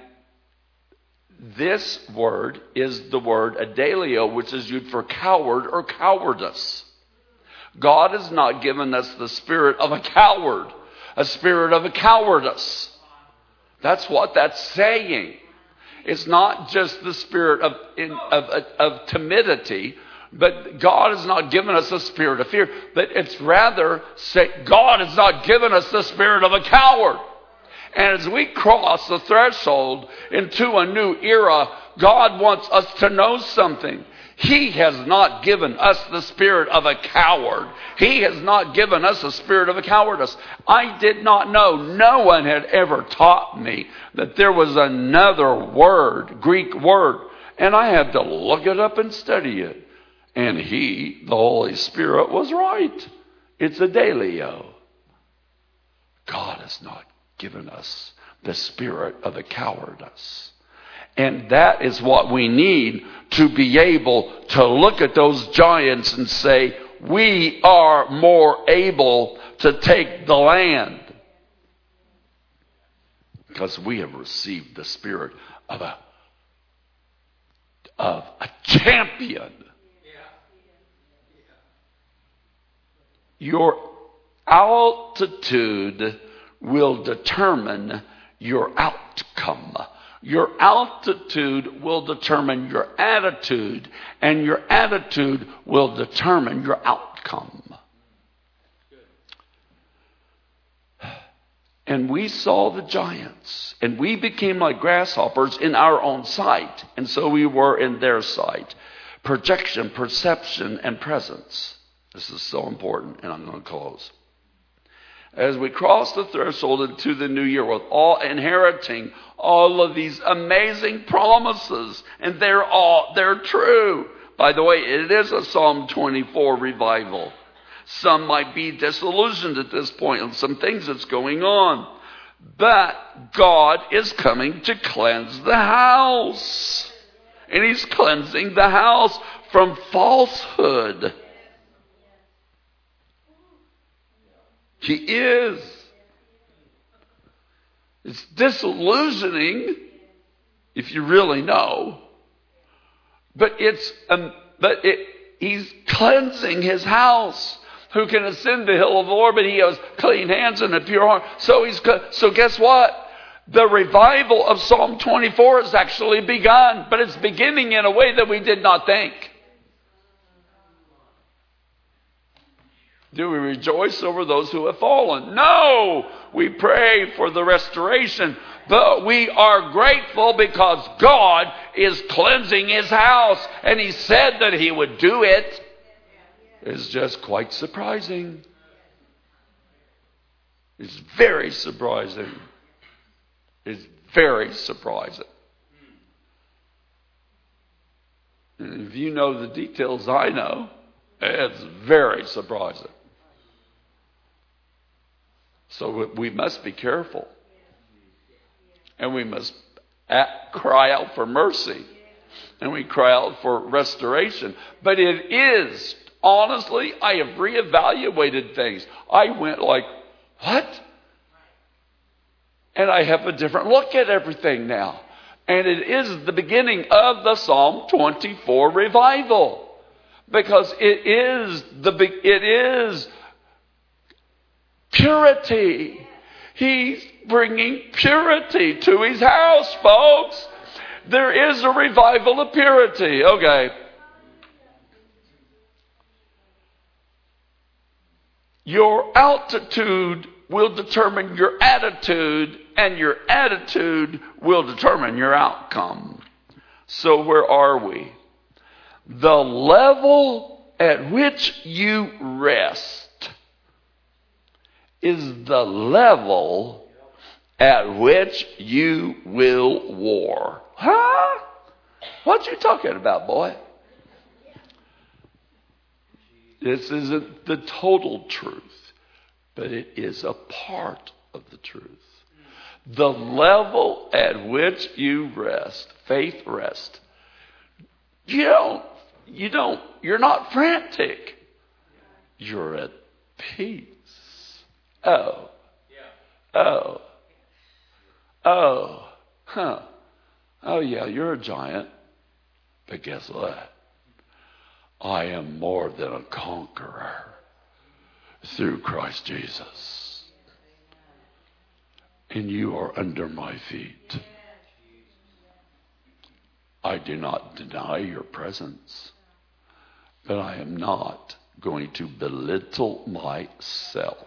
this word is the word adalio, which is used for coward or cowardice. God has not given us the spirit of a coward, a spirit of a cowardice. That's what that's saying. It's not just the spirit of timidity, but God has not given us a spirit of fear. But it's rather, God has not given us the spirit of a coward. And as we cross the threshold into a new era, God wants us to know something. He has not given us the spirit of a coward. He has not given us a spirit of a cowardice. I did not know, no one had ever taught me that there was another word, Greek word. And I had to look it up and study it. And the Holy Spirit, was right. It's adalio. God has not given us the spirit of a cowardice. And that is what we need to be able to look at those giants and say, we are more able to take the land. Because we have received the spirit of a champion. Your altitude will determine your outcome. Your altitude will determine your attitude, and your attitude will determine your outcome. And we saw the giants, and we became like grasshoppers in our own sight, and so we were in their sight. Projection, perception, and presence. This is so important, and I'm going to close. As we cross the threshold into the new year, with all inheriting all of these amazing promises, and they're true. By the way, it is a Psalm 24 revival. Some might be disillusioned at this point on some things that's going on. But God is coming to cleanse the house. And He's cleansing the house from falsehood. He is. It's disillusioning if you really know. But He's cleansing His house. Who can ascend the hill of the Lord? But he has clean hands and a pure heart. So guess what? The revival of Psalm 24 has actually begun. But it's beginning in a way that we did not think. Do we rejoice over those who have fallen? No! We pray for the restoration. But we are grateful because God is cleansing His house. And He said that He would do it. It's just quite surprising. It's very surprising. It's very surprising. And if you know the details I know, it's very surprising. So we must be careful. And we must cry out for mercy. And we cry out for restoration. But it is, honestly, I have reevaluated things. I went like, what? And I have a different look at everything now. And it is the beginning of the Psalm 24 revival. Because it is purity. He's bringing purity to His house, folks. There is a revival of purity. Okay. Your altitude will determine your attitude, and your attitude will determine your outcome. So where are we? The level at which you rest is the level at which you will war. Huh? What you talking about, boy? This isn't the total truth, but it is a part of the truth. The level at which you rest, faith rest. You're not frantic. You're at peace. Oh, yeah, you're a giant. But guess what? I am more than a conqueror through Christ Jesus. And you are under my feet. I do not deny your presence, but I am not going to belittle myself.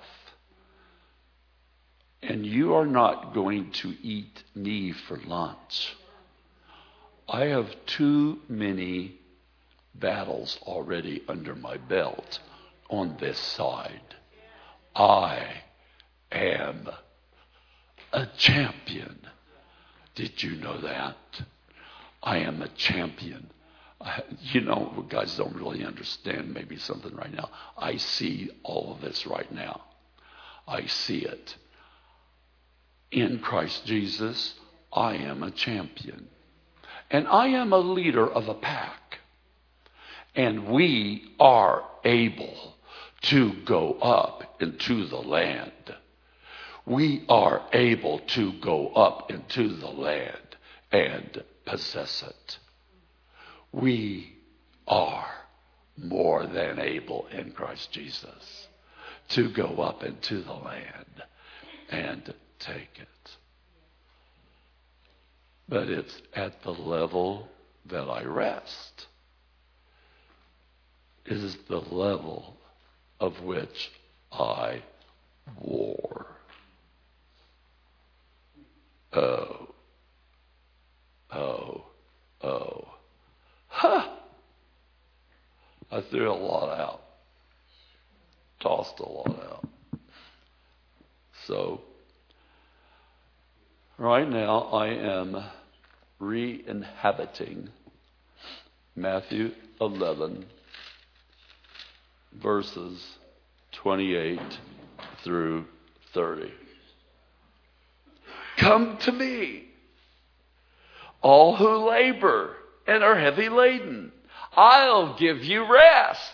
And you are not going to eat me for lunch. I have too many battles already under my belt on this side. I am a champion. Did you know that? I am a champion. Guys don't really understand maybe something right now. I see all of this right now. I see it. In Christ Jesus, I am a champion. And I am a leader of a pack. And we are able to go up into the land. We are able to go up into the land and possess it. We are more than able in Christ Jesus to go up into the land and take it. But it's at the level that I rest. It is the level of which I war. Oh. Huh. I threw a lot out. Tossed a lot out. So, right now I am re-inhabiting Matthew 11, verses 28 through 30. Come to me, all who labor and are heavy laden. I'll give you rest.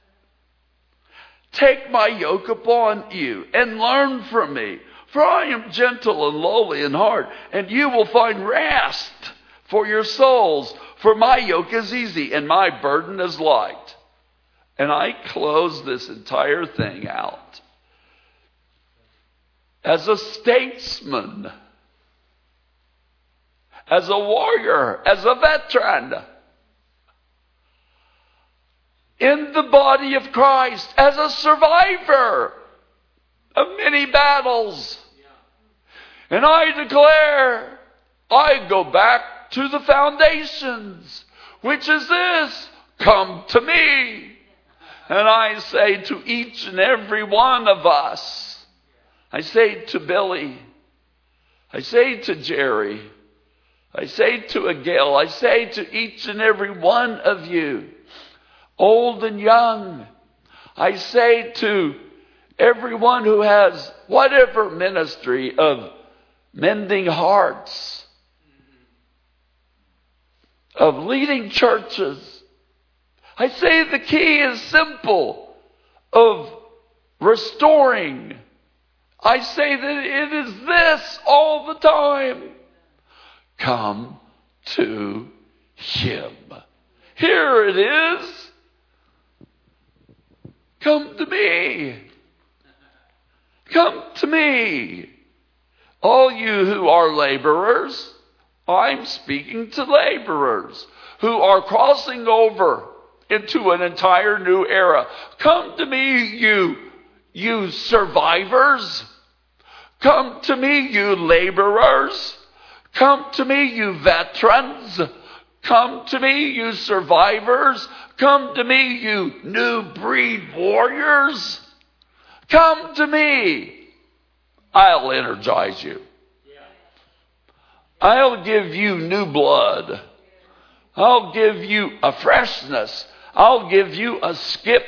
Take my yoke upon you and learn from me, for I am gentle and lowly in heart, and you will find rest for your souls. For my yoke is easy and my burden is light. And I close this entire thing out as a statesman, as a warrior, as a veteran in the body of Christ, as a survivor of many battles. And I declare, I go back to the foundations, which is this: come to me. And I say to each and every one of us, I say to Billy, I say to Jerry, I say to Agil, I say to each and every one of you, old and young, I say to everyone who has whatever ministry of mending hearts, of leading churches, I say the key is simple, of restoring. I say that it is this all the time. Come to Him. Here it is. Come to me. Come to me. All you who are laborers, I'm speaking to laborers who are crossing over into an entire new era. Come to me, you survivors. Come to me, you laborers. Come to me, you veterans. Come to me, you survivors. Come to me, you new breed warriors. Come to me. I'll energize you. I'll give you new blood. I'll give you a freshness. I'll give you a skip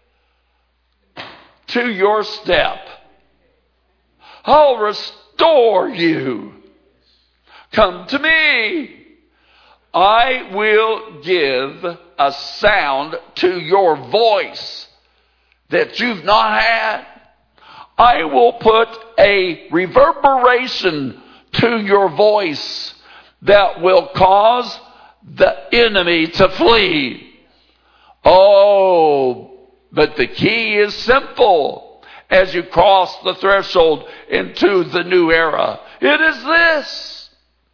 to your step. I'll restore you. Come to me. I will give a sound to your voice that you've not had. I will put a reverberation to your voice that will cause the enemy to flee. Oh, but the key is simple as you cross the threshold into the new era. It is this: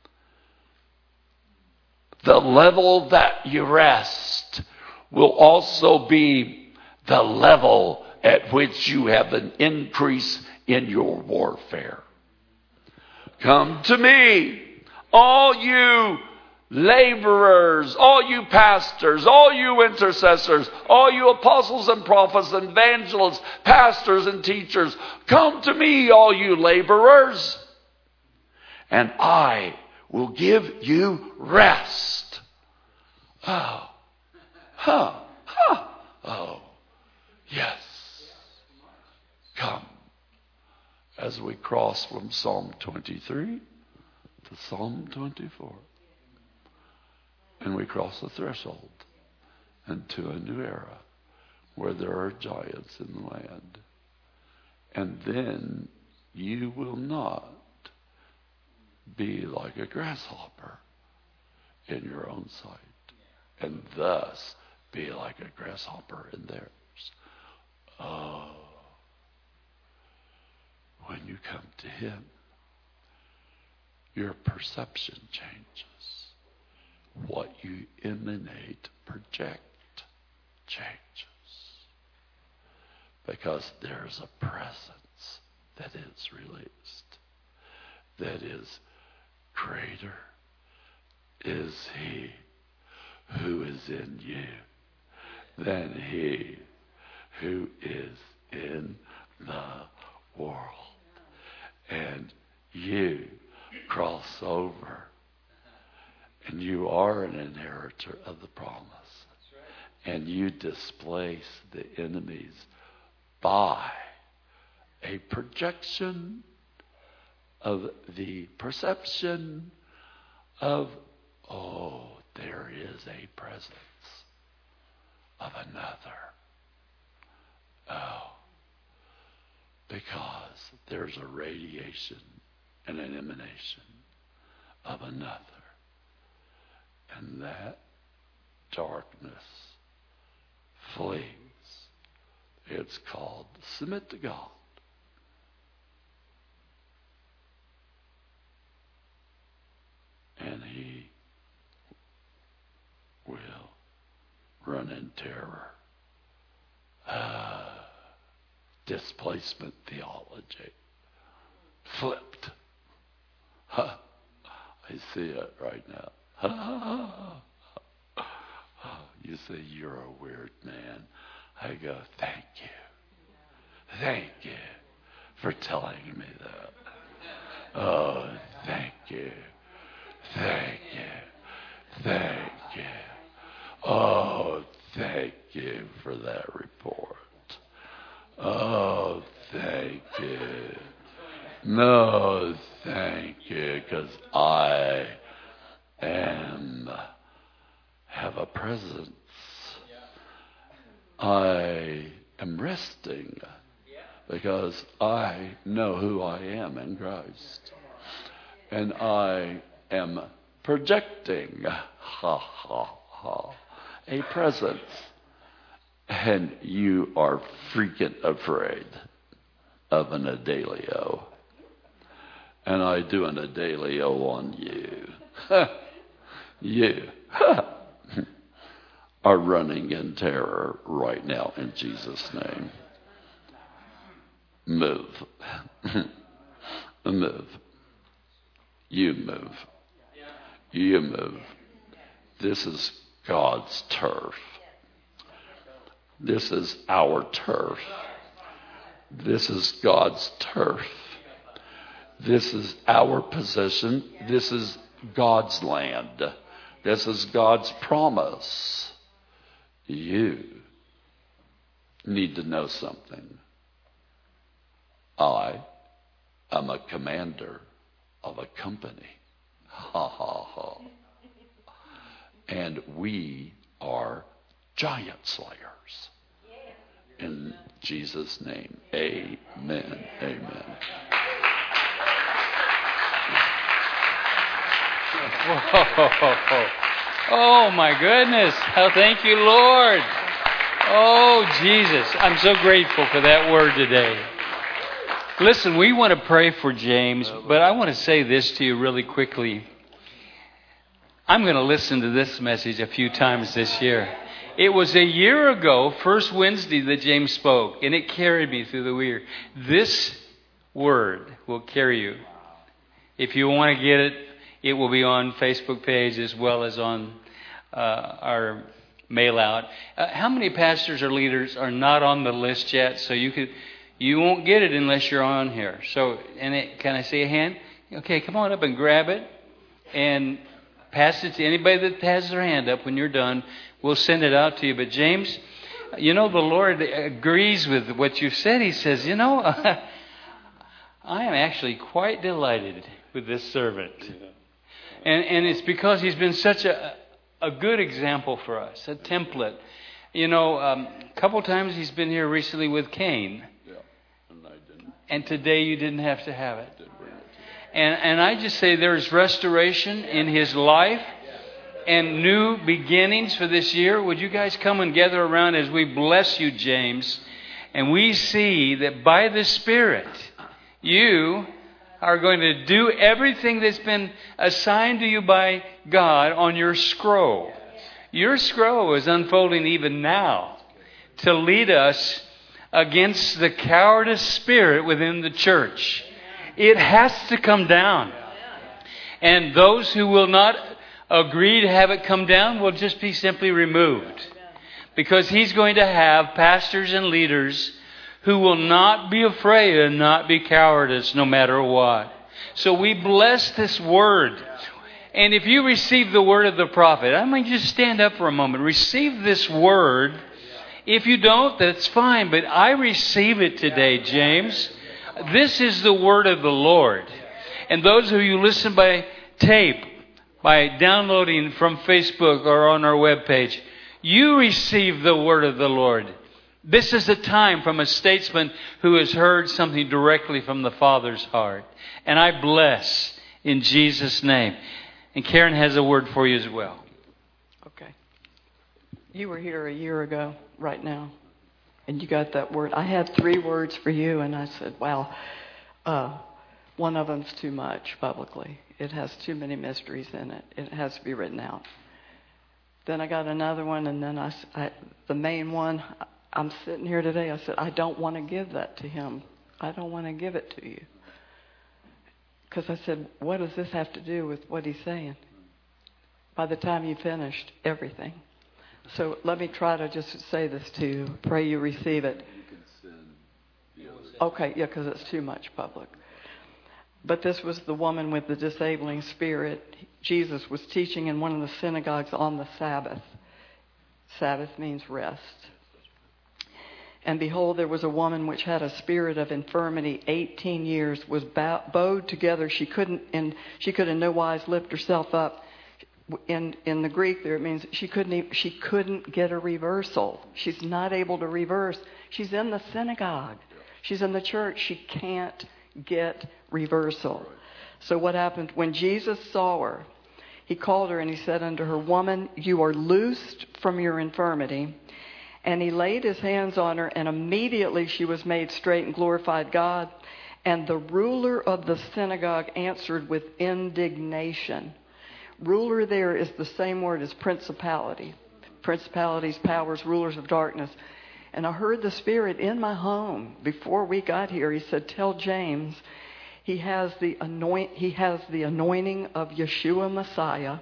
the level that you rest will also be the level at which you have an increase in your warfare. Come to me, all you laborers, all you pastors, all you intercessors, all you apostles and prophets and evangelists, pastors and teachers. Come to me, all you laborers, and I will give you rest. Oh, yes. Come. As we cross from Psalm 23 to Psalm 24. And we cross the threshold into a new era where there are giants in the land. And then you will not be like a grasshopper in your own sight, and thus be like a grasshopper in theirs. Oh, when you come to Him, your perception changes. What you emanate, project, changes. Because there's a presence that is released, that is greater is He who is in you than he who is in the world. And you cross over, and you are an inheritor of the promise. And you displace the enemies by a projection of the perception of, oh, there is a presence of another. Oh, because there's a radiation and an emanation of another. And that darkness flees. It's called submit to God. And He will run in terror. Displacement theology. Flipped. I see it right now. You say, you're a weird man. I go, thank you. Thank you for telling me that. Oh, thank you. Thank you. Thank you. Oh, thank you for that report. Oh, thank you. No, thank you, because I have a presence. I am resting because I know who I am in Christ. And I am projecting, a presence. And you are freaking afraid of an Adalio. And I do an Adalio on you. You are running in terror right now in Jesus' name. Move. Move. You move. You move. This is God's turf. This is our turf. This is God's turf. This is our possession. This is God's land. This is God's promise. You need to know something. I am a commander of a company. Ha ha ha. And we are giant slayers. In Jesus' name, amen. Amen. Whoa. Oh, my goodness. Oh, thank you, Lord. Oh, Jesus. I'm so grateful for that word today. Listen, we want to pray for James, but I want to say this to you really quickly. I'm going to listen to this message a few times this year. It was a year ago, first Wednesday, that James spoke, and it carried me through the year. This word will carry you. If you want to get it, it will be on Facebook page as well as on our mail out. How many pastors or leaders are not on the list yet? So you won't get it unless you're on here. So, can I see a hand? Okay, come on up and grab it and pass it to anybody that has their hand up. When you're done, we'll send it out to you. But James, the Lord agrees with what you've said. He says, I am actually quite delighted with this servant. Yeah. And it's because he's been such a a good example for us, a template. You know, a couple times he's been here recently with Cain. Yeah, and I didn't. And today you didn't have to have it. And I just say there's restoration in his life and new beginnings for this year. Would you guys come and gather around as we bless you, James? And we see that by the Spirit, you are going to do everything that's been assigned to you by God on your scroll. Your scroll is unfolding even now to lead us against the cowardice spirit within the church. It has to come down. And those who will not agree to have it come down will just be simply removed. Because he's going to have pastors and leaders who will not be afraid and not be cowardice no matter what. So we bless this word. And if you receive the word of the prophet, I mean, just stand up for a moment. Receive this word. If you don't, that's fine. But I receive it today, James. This is the word of the Lord. And those of you listen by tape, by downloading from Facebook or on our webpage, you receive the word of the Lord. This is a time from a statesman who has heard something directly from the Father's heart. And I bless in Jesus' name. And Karen has a word for you as well. Okay. You were here a year ago, right now, and you got that word. I had 3 words for you, and I said, wow, one of them's too much publicly. It has too many mysteries in it. It has to be written out. Then I got another one, and then the main one, I'm sitting here today, I said, I don't want to give that to him. I don't want to give it to you. Because I said, what does this have to do with what he's saying? By the time you finished everything. So let me try to just say this to you. Pray you receive it. You can send the other. Okay, yeah, because it's too much public. But this was the woman with the disabling spirit. Jesus was teaching in one of the synagogues on the Sabbath. Sabbath means rest. And behold, there was a woman which had a spirit of infirmity 18 years, was bowed together. She could in no wise lift herself up. In the Greek there, it means she couldn't get a reversal. She's not able to reverse. She's in the synagogue. She's in the church. She can't get reversal. So what happened? When Jesus saw her, he called her and he said unto her, Woman, you are loosed from your infirmity. And he laid his hands on her, and immediately she was made straight and glorified God. And the ruler of the synagogue answered with indignation. Ruler there is the same word as principality. Principalities, powers, rulers of darkness. And I heard the Spirit in my home before we got here. He said, tell James he has the anointing of Yeshua Messiah.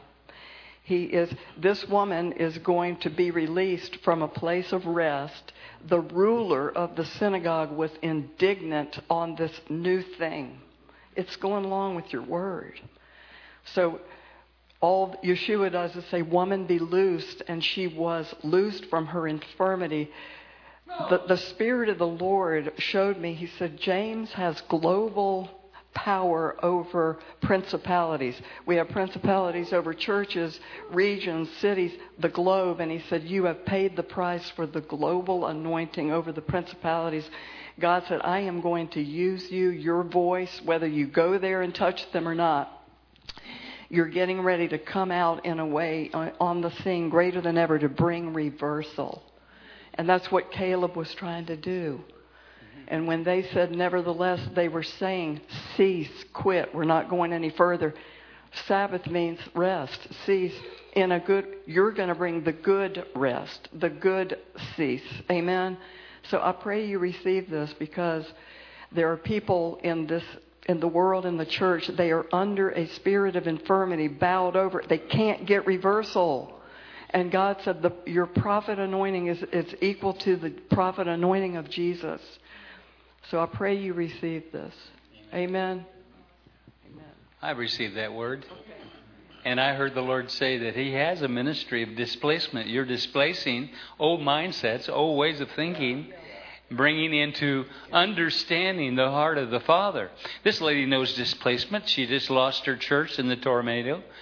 This woman is going to be released from a place of rest. The ruler of the synagogue was indignant on this new thing. It's going along with your word. So all Yeshua does is say, woman, be loosed. And she was loosed from her infirmity. The Spirit of the Lord showed me, he said, James has global power over principalities. We have principalities over churches, regions, cities, the globe. And he said, you have paid the price for the global anointing over the principalities. God said, I am going to use you, your voice, whether you go there and touch them or not. You're getting ready to come out in a way on the scene greater than ever to bring reversal. And that's what Caleb was trying to do. And when they said, nevertheless, they were saying, cease, quit, we're not going any further. Sabbath means rest, cease. You're going to bring the good rest, the good cease. Amen? So I pray you receive this, because there are people in the world, in the church, they are under a spirit of infirmity, bowed over. They can't get reversal. And God said, your prophet anointing is equal to the prophet anointing of Jesus. So I pray you receive this. Amen. Amen. I received that word. And I heard the Lord say that he has a ministry of displacement. You're displacing old mindsets, old ways of thinking, bringing into understanding the heart of the Father. This lady knows displacement. She just lost her church in the tornado.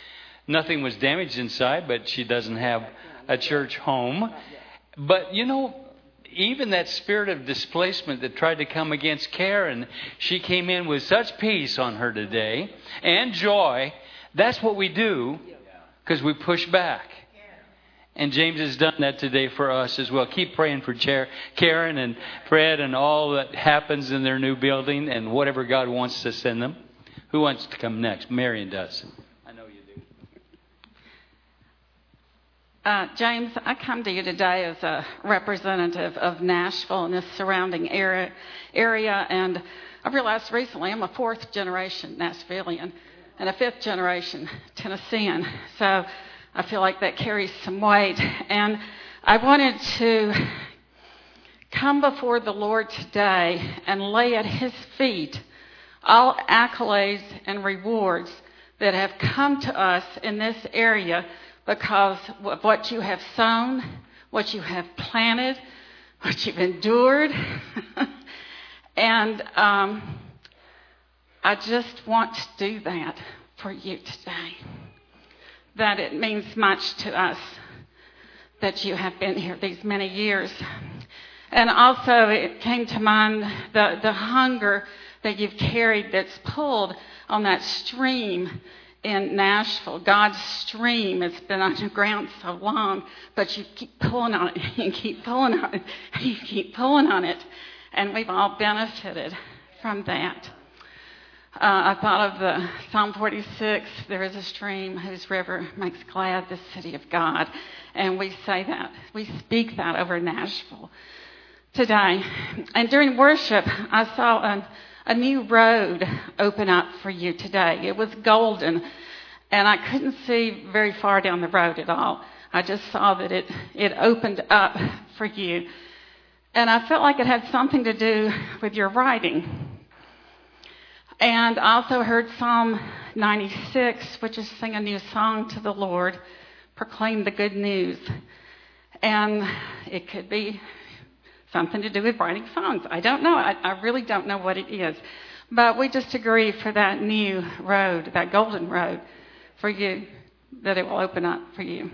Nothing was damaged inside, but she doesn't have a church home. But, even that spirit of displacement that tried to come against Karen, she came in with such peace on her today and joy. That's what we do because we push back. And James has done that today for us as well. Keep praying for Karen and Fred and all that happens in their new building and whatever God wants to send them. Who wants to come next? Marion does. I know you do. James, I come to you today as a representative of Nashville and the surrounding area, and I realized recently I'm a fourth generation Nashvilleian and a fifth generation Tennessean, so I feel like that carries some weight. And I wanted to come before the Lord today and lay at His feet all accolades and rewards that have come to us in this area because of what you have sown, what you have planted, what you've endured. And I just want to do that for you today. That it means much to us that you have been here these many years. And also it came to mind the hunger that you've carried that's pulled on that stream in Nashville. God's stream has been underground so long, but you keep pulling on it, and keep pulling on it, and you keep pulling on it. And we've all benefited from that. I thought of the Psalm 46, there is a stream whose river makes glad the city of God. And we say that, we speak that over Nashville today. And during worship, I saw a new road open up for you today. It was golden, and I couldn't see very far down the road at all. I just saw that it opened up for you. And I felt like it had something to do with your writing. And I also heard Psalm 96, which is sing a new song to the Lord, proclaim the good news. And it could be something to do with writing songs. I don't know. I really don't know what it is. But we just agree for that new road, that golden road for you, that it will open up for you.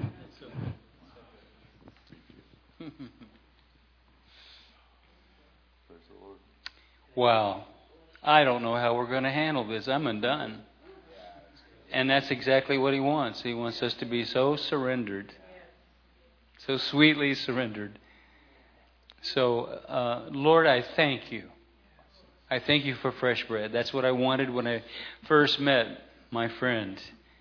Wow. I don't know how we're going to handle this. I'm undone. And that's exactly what He wants. He wants us to be so surrendered, so sweetly surrendered. So, Lord, I thank you. I thank you for fresh bread. That's what I wanted when I first met my friend.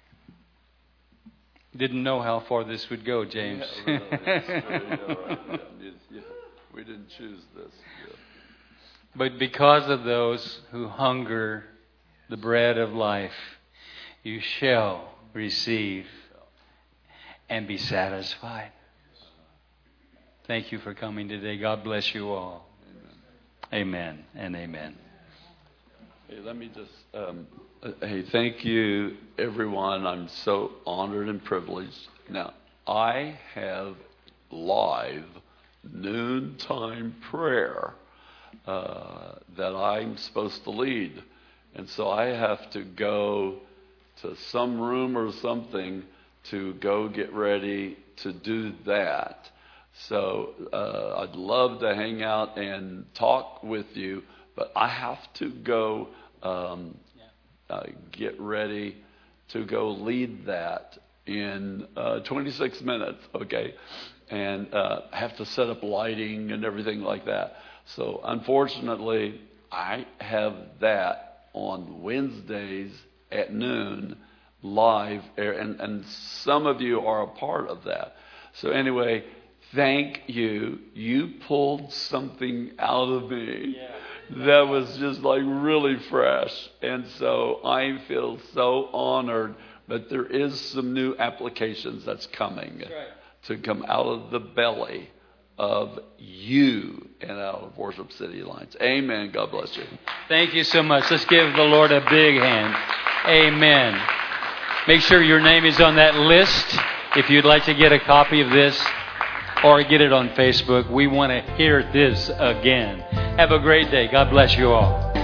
Didn't know how far this would go, James. Yeah, right. We didn't choose this. Yeah. But because of those who hunger the bread of life, you shall receive and be satisfied. Thank you for coming today. God bless you all. Amen and amen. Hey, let me just, thank you, everyone. I'm so honored and privileged. Now, I have live noontime prayer that I'm supposed to lead. And so I have to go to some room or something to go get ready to do that. So I'd love to hang out and talk with you, but I have to go get ready to go lead that in 26 minutes, okay? And I have to set up lighting and everything like that. So unfortunately, I have that on Wednesdays at noon live, and some of you are a part of that. So anyway, thank you. You pulled something out of me that was just like really fresh. And so I feel so honored. But there is some new applications that's coming to come out of the belly of you and out of Worship City Alliance. Amen. God bless you. Thank you so much. Let's give the Lord a big hand. Amen. Make sure your name is on that list if you'd like to get a copy of this or get it on Facebook. We want to hear this again. Have a great day. God bless you all.